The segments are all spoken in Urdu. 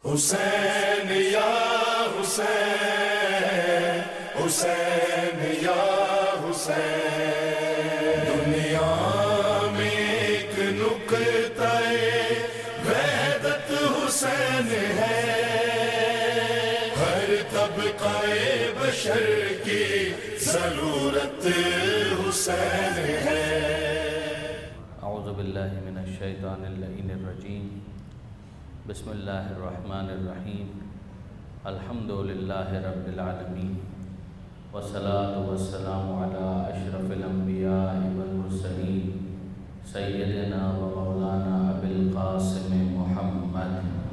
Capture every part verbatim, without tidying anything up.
حسین یا حسین، حسین یا حسین، دنیا میں ایک نقطہ وحدت حسین ہے، ہر طبقہ بشر کی ضرورت حسین ہے۔ اعوذ باللہ من الشیطان اللعین الرجیم، بسم اللہ الرحمن الرحیم، الحمد للہ رب العالمین، والصلاة والسلام علی اشرف الانبیاء والمرسلین، سیدنا و مولانا ابی القاسم محمد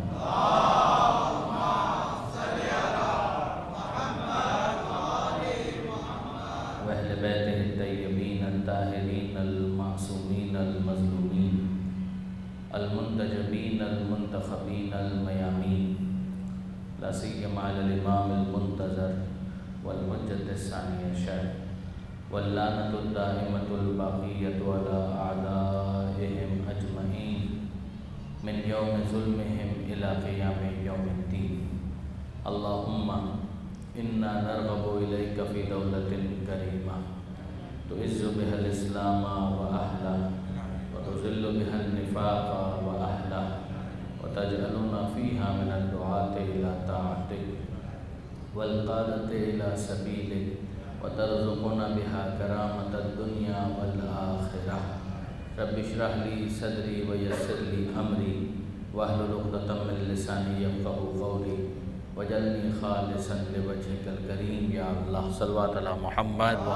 واہل بیتہ الطیبین الطاہرین المعصومین المظلومین المنتجبین المنتخبین المیامین، لا سیما علی الامام المنتظر والحجۃ الثانی عشر، واللعنۃ الدائمۃ الباقیۃ علی اعدائہم اجمعین من یوم ظلمہم الی قیام یوم الدین۔ اللہم انا نرغب الیک فی دولۃ کریمہ تعز بها الاسلام واہلہ وتذل بها النفاق واہلہ وتجعلنا فیہا من الدعاة الی طاعتک والقادة الی سبیلک وترزقنا بها کرامة الدنیا والآخرہ۔ رب اشرح لی صدری ویسر لی امری واحلل عقدۃ من لسانی یفقہوا قولی وجعلنی خالصا لوجہک الکریم۔ یا اللہ صلوات علی محمد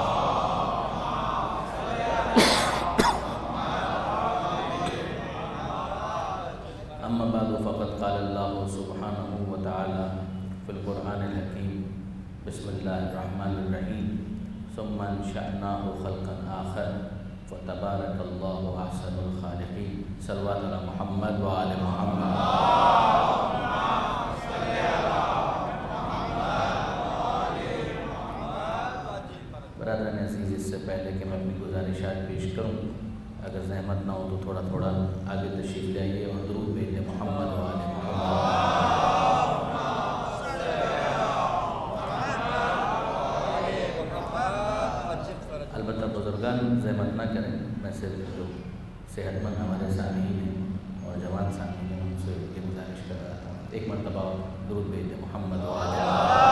اما بعد فقد قال اللہ سبحانہ وتعالی فی القرآن الحکیم، بسم اللہ الرحمن الرحیم، ثم انشأناہ خلقا آخر فتبارک اللہ احسن الخالقین۔ صلوات علی محمد وآل محمد۔ برادران عزیز، اس سے پہلے کہ میں اپنی گزارشات پیش کروں، اگر زحمت نہ ہو تو تھوڑا تھوڑا آگے تشریف لے آئیے اور درود بھیج دیں محمد و آل محمد۔ البتہ بزرگان زحمت نہ کریں، میں صرف جو صحت مند ہمارے سامعین ہیں اور جوان سامعین ہیں ان سے یہ گزارش کر رہا تھا، ایک مرتبہ درود بھیج دیں محمد و آل محمد۔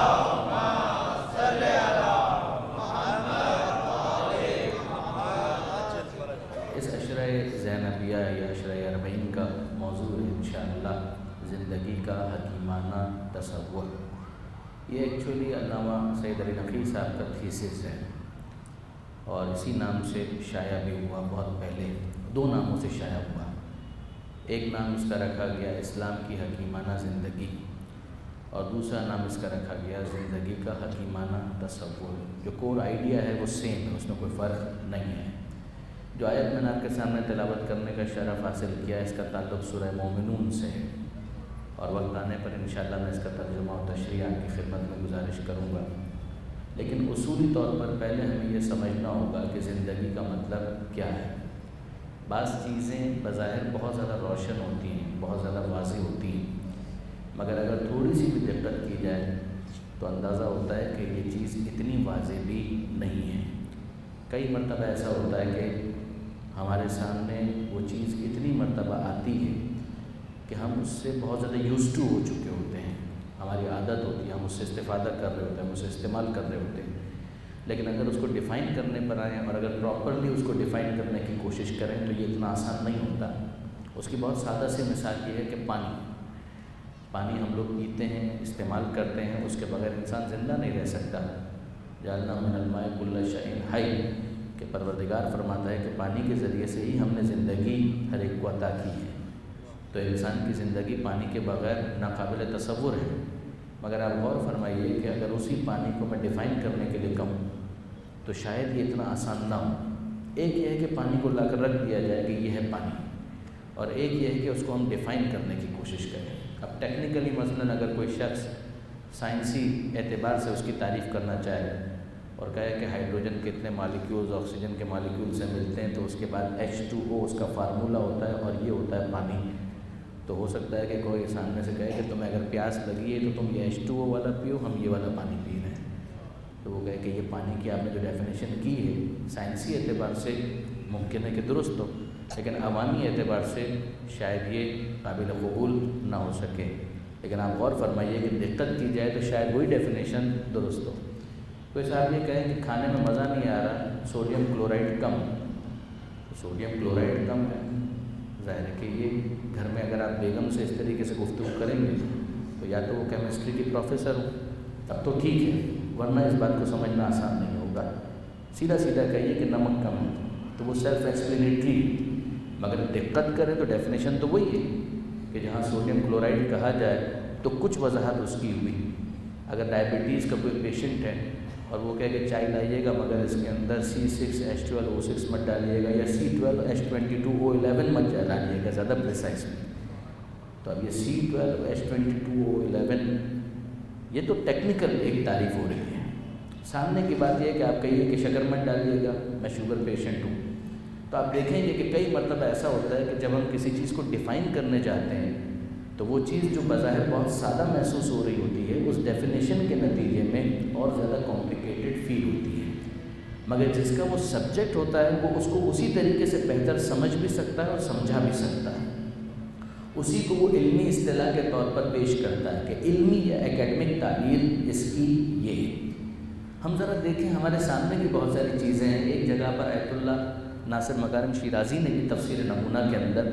زینبیہ یا عشرہ اربعین کا موضوع ہے انشاءاللہ زندگی کا حکیمانہ تصور۔ یہ ایکچولی علامہ سید علی نقوی صاحب کا تھیسس ہے اور اسی نام سے شائع بھی ہوا، بہت پہلے دو ناموں سے شائع ہوا۔ ایک نام اس کا رکھا گیا اسلام کی حکیمانہ زندگی اور دوسرا نام اس کا رکھا گیا زندگی کا حکیمانہ تصور۔ جو کور آئیڈیا ہے وہ سیم ہے، اس میں کوئی فرق نہیں ہے۔ جو آیت میں نے آپ کے سامنے تلاوت کرنے کا شرف حاصل کیا ہے، اس کا تعلق سورہ مومنون سے ہے اور وقت آنے پر انشاءاللہ میں اس کا ترجمہ اور تشریح آپ کی خدمت میں گزارش کروں گا۔ لیکن اصولی طور پر پہلے ہمیں یہ سمجھنا ہوگا کہ زندگی کا مطلب کیا ہے۔ بعض چیزیں بظاہر بہت زیادہ روشن ہوتی ہیں، بہت زیادہ واضح ہوتی ہیں، مگر اگر تھوڑی سی بھی دقت کی جائے تو اندازہ ہوتا ہے کہ یہ چیز اتنی واضح بھی نہیں ہے۔ کئی مرتبہ ایسا ہوتا ہے کہ ہمارے سامنے وہ چیز اتنی مرتبہ آتی ہے کہ ہم اس سے بہت زیادہ یوز ٹو ہو چکے ہوتے ہیں، ہماری عادت ہوتی ہے، ہم اس سے استفادہ کر رہے ہوتے ہیں، ہم اسے استعمال کر رہے ہوتے ہیں۔ لیکن اگر اس کو ڈیفائن کرنے پر آئیں اور اگر پراپرلی اس کو ڈیفائن کرنے کی کوشش کریں تو یہ اتنا آسان نہیں ہوتا۔ اس کی بہت سادہ سی مثال یہ ہے کہ پانی پانی ہم لوگ پیتے ہیں، استعمال کرتے ہیں، اس کے بغیر انسان زندہ نہیں رہ سکتا۔ جعلنا من الماء کل شیء حی، کہ پروردگار فرماتا ہے کہ پانی کے ذریعے سے ہی ہم نے زندگی ہر ایک کو عطا کی ہے۔ تو انسان کی زندگی پانی کے بغیر ناقابل تصور ہے، مگر آپ غور فرمائیے کہ اگر اسی پانی کو میں ڈیفائن کرنے کے لیے کہوں تو شاید یہ اتنا آسان نہ ہو۔ ایک یہ ہے کہ پانی کو لا کر رکھ دیا جائے کہ یہ ہے پانی، اور ایک یہ ہے کہ اس کو ہم ڈیفائن کرنے کی کوشش کریں۔ اب ٹیکنیکلی مثلاً اگر کوئی شخص سائنسی اعتبار سے اس کی تعریف کرنا چاہے اور کہے کہ ہائیڈروجن کے اتنے مالیکیولز آکسیجن کے مالیکیول سے ملتے ہیں تو اس کے بعد ایچ ٹو او اس کا فارمولہ ہوتا ہے اور یہ ہوتا ہے پانی، تو تو ہو سکتا ہے کہ کوئی سامنے سے کہے کہ تمہیں اگر پیاس لگی ہے تو تم یہ ایچ ٹو او والا پیو، ہم یہ والا پانی پی رہے ہیں. تو وہ کہے کہ یہ پانی کی آپ نے جو ڈیفینیشن کی ہے سائنسی اعتبار سے ممکن ہے کہ درست ہو، لیکن عوامی اعتبار سے شاید یہ قابل قبول نہ ہو سکے. لیکن آپ غور فرمائیے کہ دقت کی جائے تو شاید وہی ڈیفینیشن درست ہو. کوئی صاحب یہ کہیں کہ کھانے میں مزہ نہیں آ رہا، سوڈیم کلورائڈ کم. سوڈیم کلورائڈ کم ہے، ظاہر ہے کہ یہ گھر میں اگر آپ بیگم سے اس طریقے سے گفتگو کریں گے تو یا تو وہ کیمسٹری کی پروفیسر ہو تب تو ٹھیک ہے، ورنہ اس بات کو سمجھنا آسان نہیں ہوگا. سیدھا سیدھا کہیے کہ نمک کم ہے تو وہ سیلف ایکسپلینیٹری، مگر دقت کریں تو ڈیفینیشن تو وہی ہے کہ جہاں سوڈیم کلورائڈ کہا جائے تو کچھ وضاحت اس کی ہوئی. اگر ڈائبٹیز کا کوئی پیشنٹ ہے اور وہ کہے کہ چائے لائیے گا مگر اس کے اندر C six H twelve O six مت ڈالیے گا یا C twelve H twenty two O eleven مت ڈالیے گا زیادہ پریسائز میں، تو اب یہ C twelve H twenty two O eleven یہ تو ٹیکنیکل ایک تعریف ہو رہی ہے. سامنے کی بات یہ ہے کہ آپ کہیے کہ شکر مت ڈالیے گا، میں شوگر پیشنٹ ہوں. تو آپ دیکھیں گے کہ کئی مرتبہ ایسا ہوتا ہے کہ جب ہم کسی چیز کو ڈیفائن کرنے جاتے ہیں تو وہ چیز جو بظاہر بہت سادہ محسوس ہو رہی ہوتی ہے اس ڈیفینیشن کے نتیجے میں اور زیادہ کمپلیکیٹڈ فیل ہوتی ہے. مگر جس کا وہ سبجیکٹ ہوتا ہے وہ اس کو اسی طریقے سے بہتر سمجھ بھی سکتا ہے اور سمجھا بھی سکتا ہے. اسی کو وہ علمی اصطلاح کے طور پر پیش کرتا ہے کہ علمی یا اکیڈمک تعبیر اس کی یہ ہے. ہم ذرا دیکھیں ہمارے سامنے کی بہت ساری چیزیں ہیں. ایک جگہ پر آیت اللہ ناصر مکارم شیرازی نے بھی تفسیر نمونہ کے اندر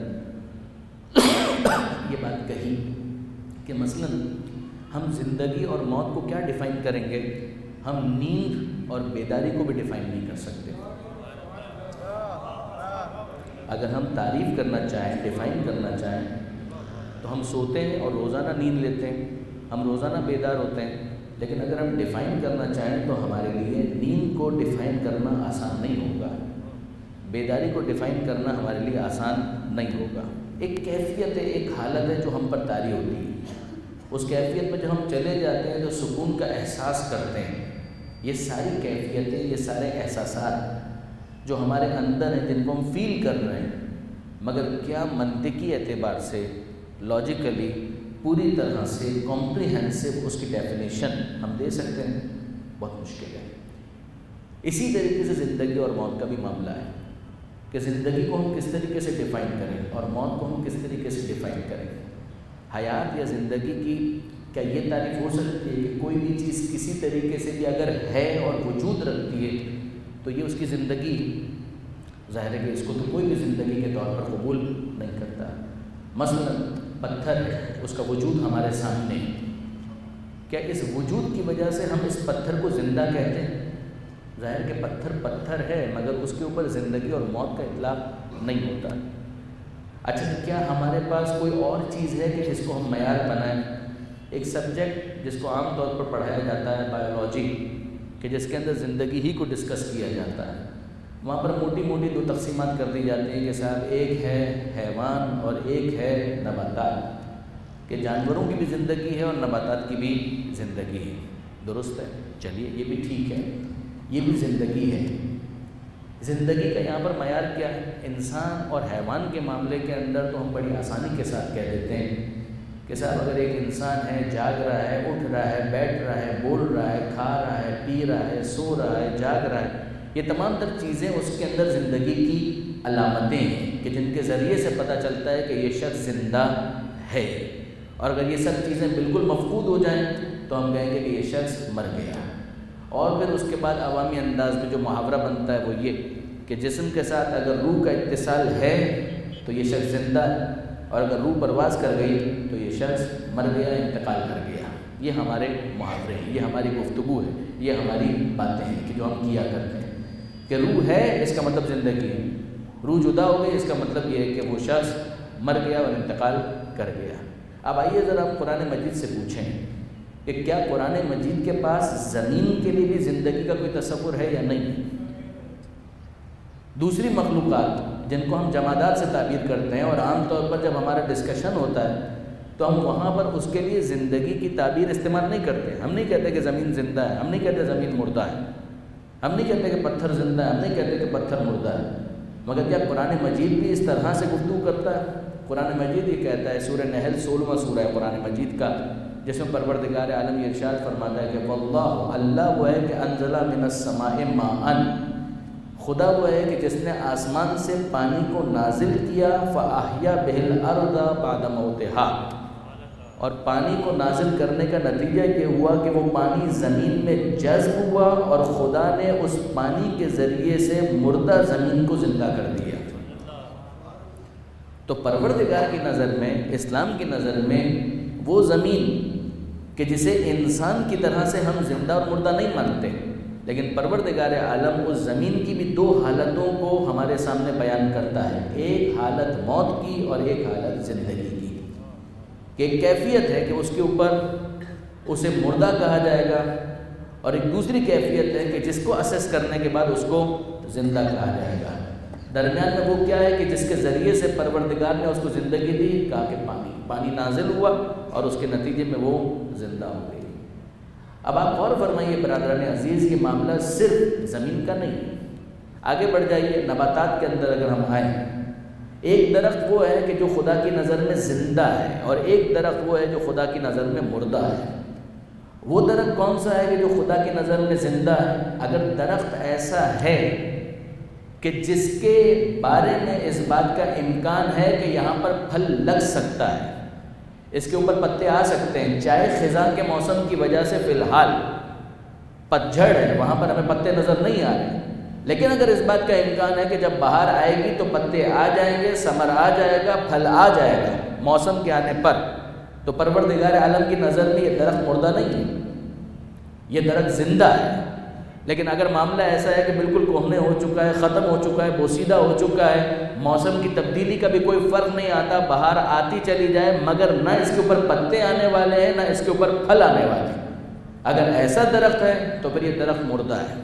یہ بات کہی کہ مثلا ہم زندگی اور موت کو کیا ڈیفائن کریں گے، ہم نیند اور بیداری کو بھی ڈیفائن نہیں کر سکتے. اگر ہم تعریف کرنا چاہیں، ڈیفائن کرنا چاہیں تو ہم سوتے ہیں اور روزانہ نیند لیتے ہیں، ہم روزانہ بیدار ہوتے ہیں. لیکن اگر ہم ڈیفائن کرنا چاہیں تو ہمارے لیے نیند کو ڈیفائن کرنا آسان نہیں ہوگا، بیداری کو ڈیفائن کرنا ہمارے لیے آسان نہیں ہوگا. ایک کیفیت ہے، ایک حالت ہے جو ہم پر طاری ہوتی ہے. اس کیفیت میں جب ہم چلے جاتے ہیں تو سکون کا احساس کرتے ہیں. یہ ساری کیفیتیں، یہ سارے احساسات جو ہمارے اندر ہیں جن کو ہم فیل کر رہے ہیں، مگر کیا منطقی اعتبار سے، لاجیکلی، پوری طرح سے کمپریہنسو اس کی ڈیفینیشن ہم دے سکتے ہیں؟ بہت مشکل ہے. اسی طریقے سے زندگی اور موت کا بھی معاملہ ہے کہ زندگی کو ہم کس طریقے سے ڈیفائن کریں اور موت کو ہم کس طریقے سے ڈیفائن کریں. حیات یا زندگی کی کیا یہ تعریف ہو سکتی ہے کہ کوئی بھی چیز کسی طریقے سے بھی اگر ہے اور وجود رکھتی ہے تو یہ اس کی زندگی؟ ظاہر ہے کہ اس کو تو کوئی بھی زندگی کے طور پر قبول نہیں کرتا. مثلا پتھر ہے، اس کا وجود ہمارے سامنے ہے، کیا اس وجود کی وجہ سے ہم اس پتھر کو زندہ کہتے ہیں؟ ظاہر کہ پتھر پتھر ہے مگر اس کے اوپر زندگی اور موت کا اطلاق نہیں ہوتا. اچھا کیا ہمارے پاس کوئی اور چیز ہے کہ جس کو ہم معیار بنائیں؟ ایک سبجیکٹ جس کو عام طور پر پڑھایا جاتا ہے بایولوجی، کہ جس کے اندر زندگی ہی کو ڈسکس کیا جاتا ہے، وہاں پر موٹی موٹی دو تقسیمات کر دی جاتی ہیں کہ صاحب ایک ہے حیوان اور ایک ہے نباتات، کہ جانوروں کی بھی زندگی ہے اور نباتات کی بھی زندگی ہے. درست ہے، چلیے یہ بھی ٹھیک ہے، یہ بھی زندگی ہے. زندگی کا یہاں پر معیار کیا ہے؟ انسان اور حیوان کے معاملے کے اندر تو ہم بڑی آسانی کے ساتھ کہہ دیتے ہیں کہ صاحب اگر ایک انسان ہے، جاگ رہا ہے، اٹھ رہا ہے، بیٹھ رہا ہے، بول رہا ہے، کھا رہا ہے، پی رہا ہے، سو رہا ہے، جاگ رہا ہے، یہ تمام تر چیزیں اس کے اندر زندگی کی علامتیں ہیں کہ جن کے ذریعے سے پتہ چلتا ہے کہ یہ شخص زندہ ہے. اور اگر یہ سب چیزیں بالکل مفقود ہو جائیں تو ہم کہیں گے کہ یہ شخص مر گیا. اور پھر اس کے بعد عوامی انداز میں جو محاورہ بنتا ہے وہ یہ کہ جسم کے ساتھ اگر روح کا اتصال ہے تو یہ شخص زندہ ہے، اور اگر روح پرواز کر گئی تو یہ شخص مر گیا، انتقال کر گیا. یہ ہمارے محاورے ہیں، یہ ہماری گفتگو ہے، یہ ہماری باتیں ہیں کہ جو ہم کیا کرتے ہیں کہ روح ہے اس کا مطلب زندگی ہے، روح جدا ہو گئی اس کا مطلب یہ ہے کہ وہ شخص مر گیا اور انتقال کر گیا. اب آئیے ذرا ہم قرآن مجید سے پوچھیں کہ کیا قرآن مجید کے پاس زمین کے لیے بھی زندگی کا کوئی تصور ہے یا نہیں؟ دوسری مخلوقات جن کو ہم جمادات سے تعبیر کرتے ہیں، اور عام طور پر جب ہمارا ڈسکشن ہوتا ہے تو ہم وہاں پر اس کے لیے زندگی کی تعبیر استعمال نہیں کرتے. ہم نہیں کہتے کہ زمین زندہ ہے، ہم نہیں کہتے زمین مردہ ہے، ہم نہیں کہتے کہ پتھر زندہ ہے، ہم نہیں کہتے کہ پتھر مردہ ہے. مگر کیا قرآن مجید بھی اس طرح سے گفتگو کرتا ہے؟ قرآن مجید یہ کہتا ہے، سورہ نحل سولہواں سورہ ہے قرآن مجید کا، جس میں پروردگار عالم یہ ارشاد فرماتا ہے کہ واللہ، اللہ وہ ہے کہ انزل من السماء ماء، خدا وہ ہے کہ جس نے آسمان سے پانی کو نازل کیا، فاحیا بہ الارض بعد موتها، اور پانی کو نازل کرنے کا نتیجہ یہ ہوا کہ وہ پانی زمین میں جذب ہوا اور خدا نے اس پانی کے ذریعے سے مردہ زمین کو زندہ کر دیا۔ تو پروردگار کی نظر میں، اسلام کی نظر میں، وہ زمین کہ جسے انسان کی طرح سے ہم زندہ اور مردہ نہیں مانتے، لیکن پروردگار عالم اس زمین کی بھی دو حالتوں کو ہمارے سامنے بیان کرتا ہے، ایک حالت موت کی اور ایک حالت زندگی کی، کہ ایک کیفیت ہے کہ اس کے اوپر اسے مردہ کہا جائے گا، اور ایک دوسری کیفیت ہے کہ جس کو اسیس کرنے کے بعد اس کو زندہ کہا جائے گا۔ درمیان میں وہ کیا ہے کہ جس کے ذریعے سے پروردگار نے اس کو زندگی دی، کہا کہ پانی پانی نازل ہوا اور اس کے نتیجے میں وہ زندہ ہو گئی۔ اب آپ غور فرمائیے برادران عزیز، یہ معاملہ صرف زمین کا نہیں ہے، آگے بڑھ جائیے نباتات کے اندر اگر ہم آئیں، ایک درخت وہ ہے کہ جو خدا کی نظر میں زندہ ہے، اور ایک درخت وہ ہے جو خدا کی نظر میں مردہ ہے۔ وہ درخت کون سا ہے کہ جو خدا کی نظر میں زندہ ہے؟ اگر درخت ایسا ہے کہ جس کے بارے میں اس بات کا امکان ہے کہ یہاں پر پھل لگ سکتا ہے، اس کے اوپر پتے آ سکتے ہیں، چاہے خزاں کے موسم کی وجہ سے فی الحال پتجھڑ ہے، وہاں پر ہمیں پتے نظر نہیں آ رہے، لیکن اگر اس بات کا امکان ہے کہ جب بہار آئے گی تو پتے آ جائیں گے، ثمر آ جائے گا، پھل آ جائے گا موسم کے آنے پر، تو پروردگار عالم کی نظر میں یہ درخت مردہ نہیں ہے، یہ درخت زندہ ہے۔ لیکن اگر معاملہ ایسا ہے کہ بالکل کوہنے ہو چکا ہے، ختم ہو چکا ہے، بوسیدہ ہو چکا ہے، موسم کی تبدیلی کا بھی کوئی فرق نہیں آتا، بہار آتی چلی جائے مگر نہ اس کے اوپر پتے آنے والے ہیں نہ اس کے اوپر پھل آنے والے ہیں، اگر ایسا درخت ہے تو پھر یہ درخت مردہ ہے،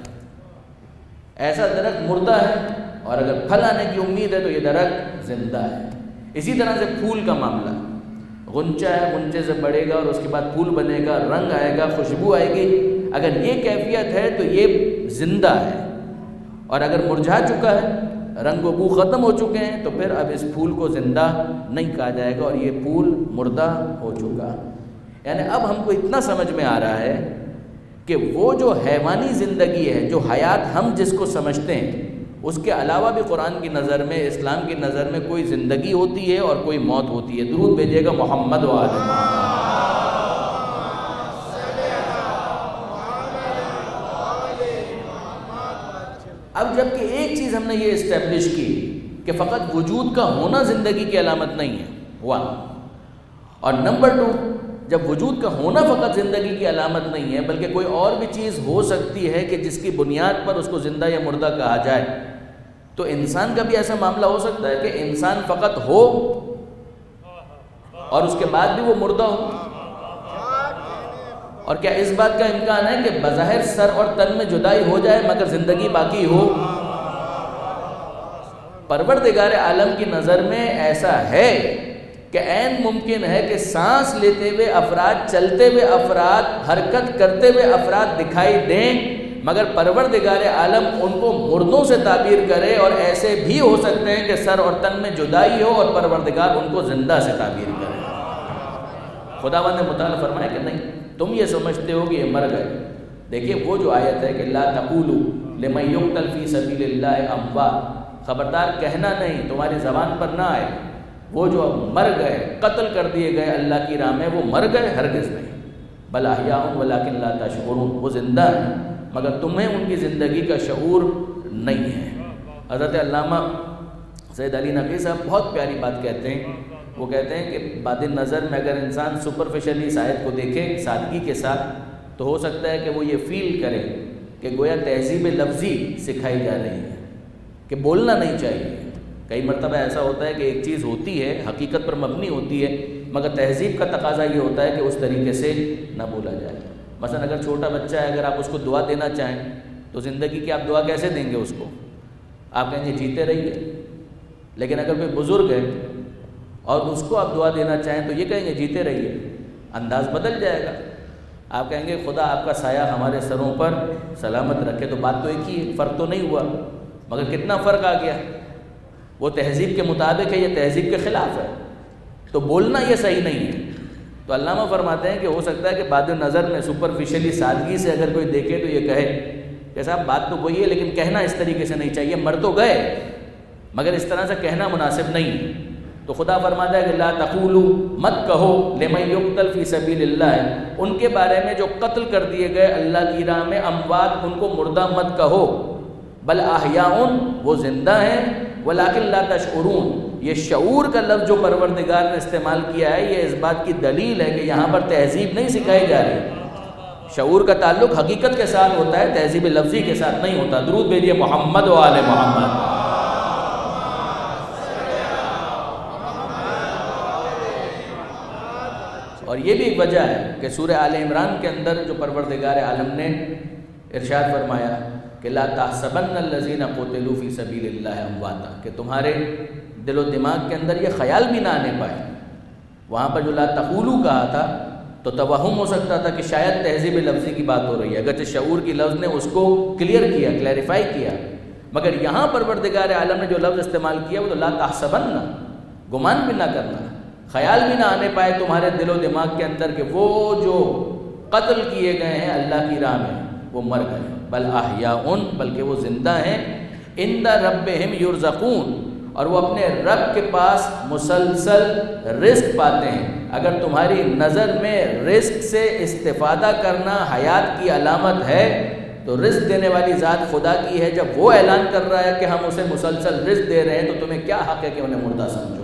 ایسا درخت مردہ ہے، اور اگر پھل آنے کی امید ہے تو یہ درخت زندہ ہے۔ اسی طرح سے پھول کا معاملہ، غنچہ ہے، غنچے سے بڑھے گا اور اس کے بعد پھول بنے گا، رنگ آئے گا، خوشبو آئے گی، اگر یہ کیفیت ہے تو یہ زندہ ہے، اور اگر مرجھا چکا ہے، رنگ و بو ختم ہو چکے ہیں، تو پھر اب اس پھول کو زندہ نہیں کہا جائے گا اور یہ پھول مردہ ہو چکا۔ یعنی اب ہم کو اتنا سمجھ میں آ رہا ہے کہ وہ جو حیوانی زندگی ہے، جو حیات ہم جس کو سمجھتے ہیں، اس کے علاوہ بھی قرآن کی نظر میں، اسلام کی نظر میں کوئی زندگی ہوتی ہے اور کوئی موت ہوتی ہے۔ درود بھیجیے گا محمد و آل محمد۔ اب جب کہ ایک چیز ہم نے یہ اسٹیبلش کی کہ فقط وجود کا ہونا زندگی کی علامت نہیں ہے، ون، اور نمبر ٹو، جب وجود کا ہونا فقط زندگی کی علامت نہیں ہے بلکہ کوئی اور بھی چیز ہو سکتی ہے کہ جس کی بنیاد پر اس کو زندہ یا مردہ کہا جائے، تو انسان کا بھی ایسا معاملہ ہو سکتا ہے کہ انسان فقط ہو اور اس کے بعد بھی وہ مردہ ہو، اور کیا اس بات کا امکان ہے کہ بظاہر سر اور تن میں جدائی ہو جائے مگر زندگی باقی ہو؟ پروردگار عالم کی نظر میں ایسا ہے کہ عین ممکن ہے کہ سانس لیتے ہوئے افراد، چلتے ہوئے افراد، حرکت کرتے ہوئے افراد دکھائی دیں، مگر پروردگار عالم ان کو مردوں سے تعبیر کرے، اور ایسے بھی ہو سکتے ہیں کہ سر اور تن میں جدائی ہو اور پروردگار ان کو زندہ سے تعبیر کرے۔ خداوند نے مطالعہ فرمایا کہ نہیں، تم یہ سمجھتے ہو کہ یہ مر گئے۔ دیکھیے وہ جو آیت ہے کہ لا تقولوا لمن یقتل فی سبیل اللہ اموات، خبردار کہنا نہیں، تمہاری زبان پر نہ آئے وہ جو مر گئے، قتل کر دیے گئے اللہ کی راہ میں، وہ مر گئے، ہرگز نہیں، بل احیاء ولکن لا تشعرون، وہ زندہ ہیں مگر تمہیں ان کی زندگی کا شعور نہیں ہے۔ حضرت علامہ سید علی نقوی صاحب بہت پیاری بات کہتے ہیں، وہ کہتے ہیں کہ بعد نظر میں اگر انسان سپرفیشلی اس آیت کو دیکھے سادگی کے ساتھ تو ہو سکتا ہے کہ وہ یہ فیل کرے کہ گویا تہذیب لفظی سکھائی جا رہی ہے کہ بولنا نہیں چاہیے۔ کئی مرتبہ ایسا ہوتا ہے کہ ایک چیز ہوتی ہے، حقیقت پر مبنی ہوتی ہے، مگر تہذیب کا تقاضا یہ ہوتا ہے کہ اس طریقے سے نہ بولا جائے۔ مثلا اگر چھوٹا بچہ ہے، اگر آپ اس کو دعا دینا چاہیں تو زندگی کی آپ دعا کیسے دیں گے اس کو؟ آپ کہیں گے جیتے رہیے، لیکن اگر کوئی بزرگ ہے اور اس کو آپ دعا دینا چاہیں تو یہ کہیں گے جیتے رہیے، انداز بدل جائے گا۔ آپ کہیں گے خدا آپ کا سایہ ہمارے سروں پر سلامت رکھے، تو بات تو ایک ہی ہے، فرق تو نہیں ہوا، مگر کتنا فرق آ گیا۔ وہ تہذیب کے مطابق ہے، یہ تہذیب کے خلاف ہے۔ تو بولنا یہ صحیح نہیں ہے. تو علامہ فرماتے ہیں کہ ہو سکتا ہے کہ بعد نظر میں سپرفیشلی سادگی سے اگر کوئی دیکھے تو یہ کہے کہ صاحب بات تو وہی ہے لیکن کہنا اس طریقے سے نہیں چاہیے. مر تو گئے مگر اس طرح سے کہنا مناسب نہیں. تو خدا فرماتا ہے کہ لا تقولوا مت کہو لمن یقتل فی سبیل اللہ، ان کے بارے میں جو قتل کر دیے گئے اللہ کی راہ میں، اموات، ان کو مردہ مت کہو، بل احیاء، وہ زندہ ہیں، ولکن لا تشعرون. یہ شعور کا لفظ جو پروردگار نے استعمال کیا ہے یہ اس بات کی دلیل ہے کہ یہاں پر تہذیب نہیں سکھائی جا رہی. شعور کا تعلق حقیقت کے ساتھ ہوتا ہے، تہذیب لفظی کے ساتھ نہیں ہوتا. درود بھیجیے محمد و آل محمد. اور یہ بھی ایک وجہ ہے کہ سورہ آل عمران کے اندر جو پروردگار عالم نے ارشاد فرمایا کہ لا تحسبن الذین قتلوا فی سبیل اللہ امواتا، کہ تمہارے دل و دماغ کے اندر یہ خیال بھی نہ آنے پائے. وہاں پر جو لا تقولوا کہا تھا تو توہم ہو سکتا تھا کہ شاید تہذیب لفظی کی بات ہو رہی ہے، اگرچہ شعور کی لفظ نے اس کو کلیئر کیا، کلیریفائی کیا، مگر یہاں پروردگار عالم نے جو لفظ استعمال کیا وہ تو لا تحسبن، گمان بھی نہ کرنا، خیال بھی نہ آنے پائے تمہارے دل و دماغ کے اندر کہ وہ جو قتل کیے گئے ہیں اللہ کی راہ میں وہ مر گئے، بل احیاء، بلکہ وہ زندہ ہیں، عند ربہم یرزقون، اور وہ اپنے رب کے پاس مسلسل رزق پاتے ہیں. اگر تمہاری نظر میں رزق سے استفادہ کرنا حیات کی علامت ہے تو رزق دینے والی ذات خدا کی ہے. جب وہ اعلان کر رہا ہے کہ ہم اسے مسلسل رزق دے رہے ہیں تو تمہیں کیا حق ہے کہ انہیں مردہ سمجھو؟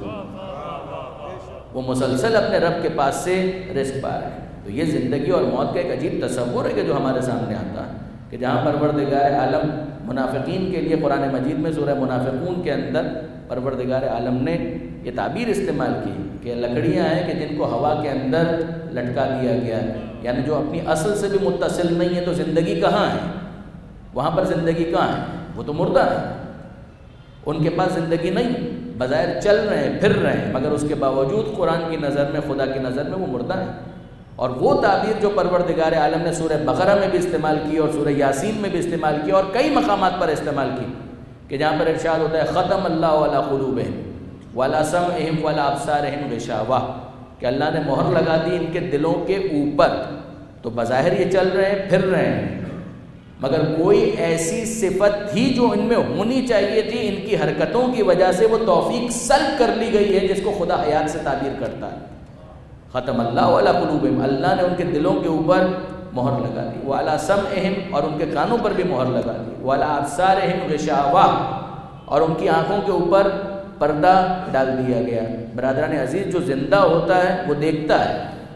وہ مسلسل اپنے رب کے پاس سے رزق پا رہے ہیں. تو یہ زندگی اور موت کا ایک عجیب تصور ہے کہ جو ہمارے سامنے آتا ہے کہ جہاں پروردگار عالم منافقین کے لیے قرآن مجید میں سورہ منافقون کے اندر پروردگار عالم نے یہ تعبیر استعمال کی کہ لکڑیاں ہیں کہ جن کو ہوا کے اندر لٹکا دیا گیا ہے، یعنی جو اپنی اصل سے بھی متصل نہیں ہے. تو زندگی کہاں ہے؟ وہاں پر زندگی کہاں ہے؟ وہ تو مردہ ہے، ان کے پاس زندگی نہیں. بظاہر چل رہے ہیں، پھر رہے ہیں، مگر اس کے باوجود قرآن کی نظر میں، خدا کی نظر میں وہ مردہ ہے. اور وہ تعبیر جو پروردگار عالم نے سورہ بقرہ میں بھی استعمال کی اور سورہ یاسین میں بھی استعمال کی اور کئی مقامات پر استعمال کی کہ جہاں پر ارشاد ہوتا ہے ختم اللہ علی قلوبہم وعلی سمعہم وعلی ابصارہم غشاوہ، کہ اللہ نے مہر لگا دی ان کے دلوں کے اوپر. تو بظاہر یہ چل رہے ہیں، پھر رہے ہیں، مگر کوئی ایسی صفت تھی جو ان میں ہونی چاہیے تھی، ان کی حرکتوں کی وجہ سے وہ توفیق سلب کر لی گئی ہے جس کو خدا حیات سے تعبیر کرتا ہے. ختم اللہ علی قلوبہم، اللہ نے ان کے دلوں کے اوپر مہر لگا دی، وعلی سمعہم، اور ان کے کانوں پر بھی مہر لگا دی، وعلی ابصارہم غشاوہ، اور ان کی آنکھوں کے اوپر پردہ ڈال دیا گیا. برادران عزیز، جو زندہ ہوتا ہے وہ دیکھتا ہے،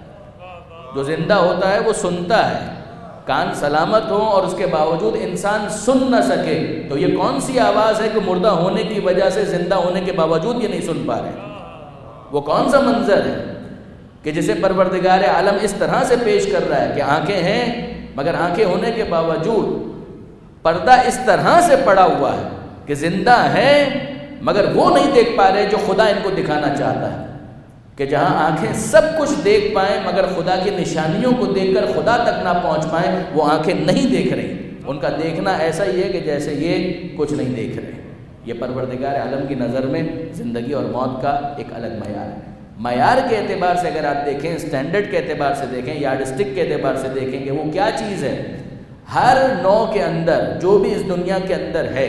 جو زندہ ہوتا ہے وہ سنتا ہے. کان سلامت ہوں اور اس کے باوجود انسان سن نہ سکے تو یہ کون سی آواز ہے کہ مردہ ہونے کی وجہ سے زندہ ہونے کے باوجود یہ نہیں سن پا رہے؟ وہ کون سا منظر ہے کہ جسے پروردگار عالم اس طرح سے پیش کر رہا ہے کہ آنکھیں ہیں مگر آنکھیں ہونے کے باوجود پردہ اس طرح سے پڑا ہوا ہے کہ زندہ ہیں مگر وہ نہیں دیکھ پا رہے جو خدا ان کو دکھانا چاہتا ہے. کہ جہاں آنکھیں سب کچھ دیکھ پائیں مگر خدا کی نشانیوں کو دیکھ کر خدا تک نہ پہنچ پائیں، وہ آنکھیں نہیں دیکھ رہی. ان کا دیکھنا ایسا ہی ہے کہ جیسے یہ کچھ نہیں دیکھ رہے. یہ پروردگار عالم کی نظر میں زندگی اور موت کا ایک الگ معیار ہے. معیار کے اعتبار سے اگر آپ دیکھیں، اسٹینڈرڈ کے اعتبار سے دیکھیں، یارڈ اسٹک کے اعتبار سے دیکھیں کہ وہ کیا چیز ہے، ہر نو کے اندر جو بھی اس دنیا کے اندر ہے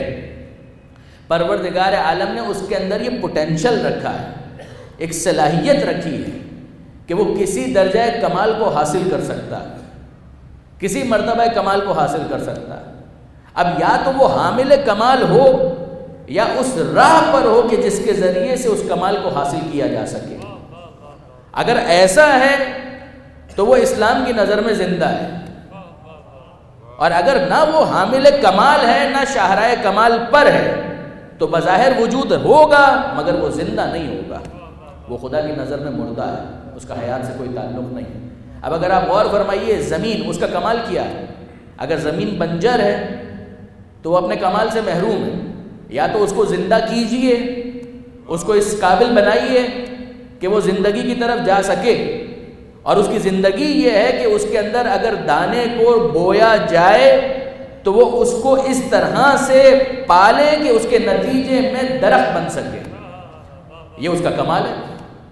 پروردگار عالم نے اس کے اندر یہ پوٹینشل رکھا ہے، ایک صلاحیت رکھی ہے کہ وہ کسی درجہ کمال کو حاصل کر سکتا ہے، کسی مرتبہ کمال کو حاصل کر سکتا ہے. اب یا تو وہ حامل کمال ہو یا اس راہ پر ہو کہ جس کے ذریعے سے اس کمال کو حاصل کیا جا سکے. اگر ایسا ہے تو وہ اسلام کی نظر میں زندہ ہے، اور اگر نہ وہ حامل کمال ہے نہ شاہراہ کمال پر ہے تو بظاہر وجود ہوگا مگر وہ زندہ نہیں ہوگا. وہ خدا کی نظر میں مردہ ہے، اس کا حیات سے کوئی تعلق نہیں ہے. اب اگر آپ غور فرمائیے، زمین، اس کا کمال کیا ہے؟ اگر زمین بنجر ہے تو وہ اپنے کمال سے محروم ہے. یا تو اس کو زندہ کیجئے، اس کو اس قابل بنائیے کہ وہ زندگی کی طرف جا سکے، اور اس کی زندگی یہ ہے کہ اس کے اندر اگر دانے کو بویا جائے تو وہ اس کو اس طرح سے پالے کہ اس کے نتیجے میں درخت بن سکے. یہ اس کا کمال ہے.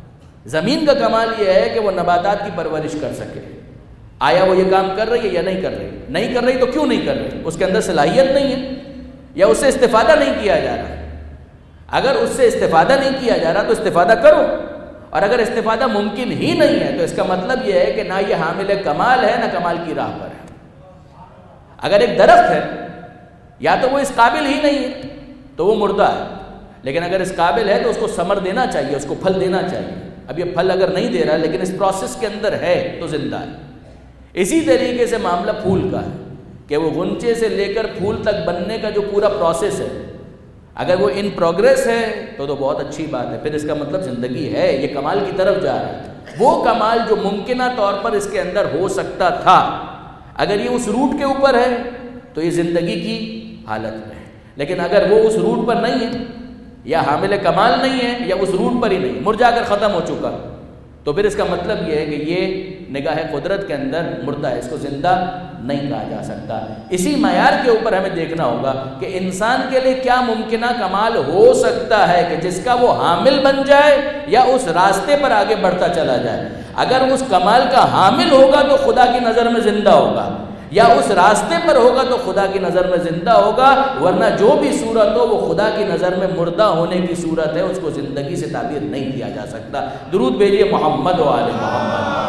زمین کا کمال یہ ہے کہ وہ نباتات کی پرورش کر سکے. آیا وہ یہ کام کر رہی ہے یا نہیں کر رہی؟ نہیں کر رہی تو کیوں نہیں کر رہی؟ اس کے اندر صلاحیت نہیں ہے یا اس سے استفادہ نہیں کیا جا رہا؟ اگر اس سے استفادہ نہیں کیا جا رہا تو استفادہ کرو، اور اگر استفادہ ممکن ہی نہیں ہے تو اس کا مطلب یہ ہے کہ نہ یہ حامل کمال ہے نہ کمال کی راہ پر ہے. اگر ایک درخت ہے یا تو وہ اس قابل ہی نہیں ہے تو وہ مردہ ہے، لیکن اگر اس قابل ہے تو اس کو ثمر دینا چاہیے، اس کو پھل دینا چاہیے. اب یہ پھل اگر نہیں دے رہا لیکن اس پروسیس کے اندر ہے تو زندہ ہے. اسی طریقے سے معاملہ پھول کا ہے کہ وہ غنچے سے لے کر پھول تک بننے کا جو پورا پروسیس ہے، اگر وہ ان پروگریس ہے تو تو بہت اچھی بات ہے، پھر اس کا مطلب زندگی ہے، یہ کمال کی طرف جا رہا ہے. وہ کمال جو ممکنہ طور پر اس کے اندر ہو سکتا تھا، اگر یہ اس روٹ کے اوپر ہے تو یہ زندگی کی حالت میں ہے. لیکن اگر وہ اس روٹ پر نہیں ہے یا حامل کمال نہیں ہے یا اس روٹ پر ہی نہیں، مرجا کر ختم ہو چکا، تو پھر اس کا مطلب یہ ہے کہ یہ نگاہ قدرت کے اندر مردہ ہے، اس کو زندہ نہیں کہا جا سکتا. اسی معیار کے اوپر ہمیں دیکھنا ہوگا کہ انسان کے لیے کیا ممکنہ کمال ہو سکتا ہے کہ جس کا وہ حامل بن جائے یا اس راستے پر آگے بڑھتا چلا جائے. اگر اس کمال کا حامل ہوگا تو خدا کی نظر میں زندہ ہوگا، یا اس راستے پر ہوگا تو خدا کی نظر میں زندہ ہوگا، ورنہ جو بھی صورت ہو وہ خدا کی نظر میں مردہ ہونے کی صورت ہے، اس کو زندگی سے تعبیر نہیں کیا جا سکتا. درود بھیجیے محمد و آل محمد.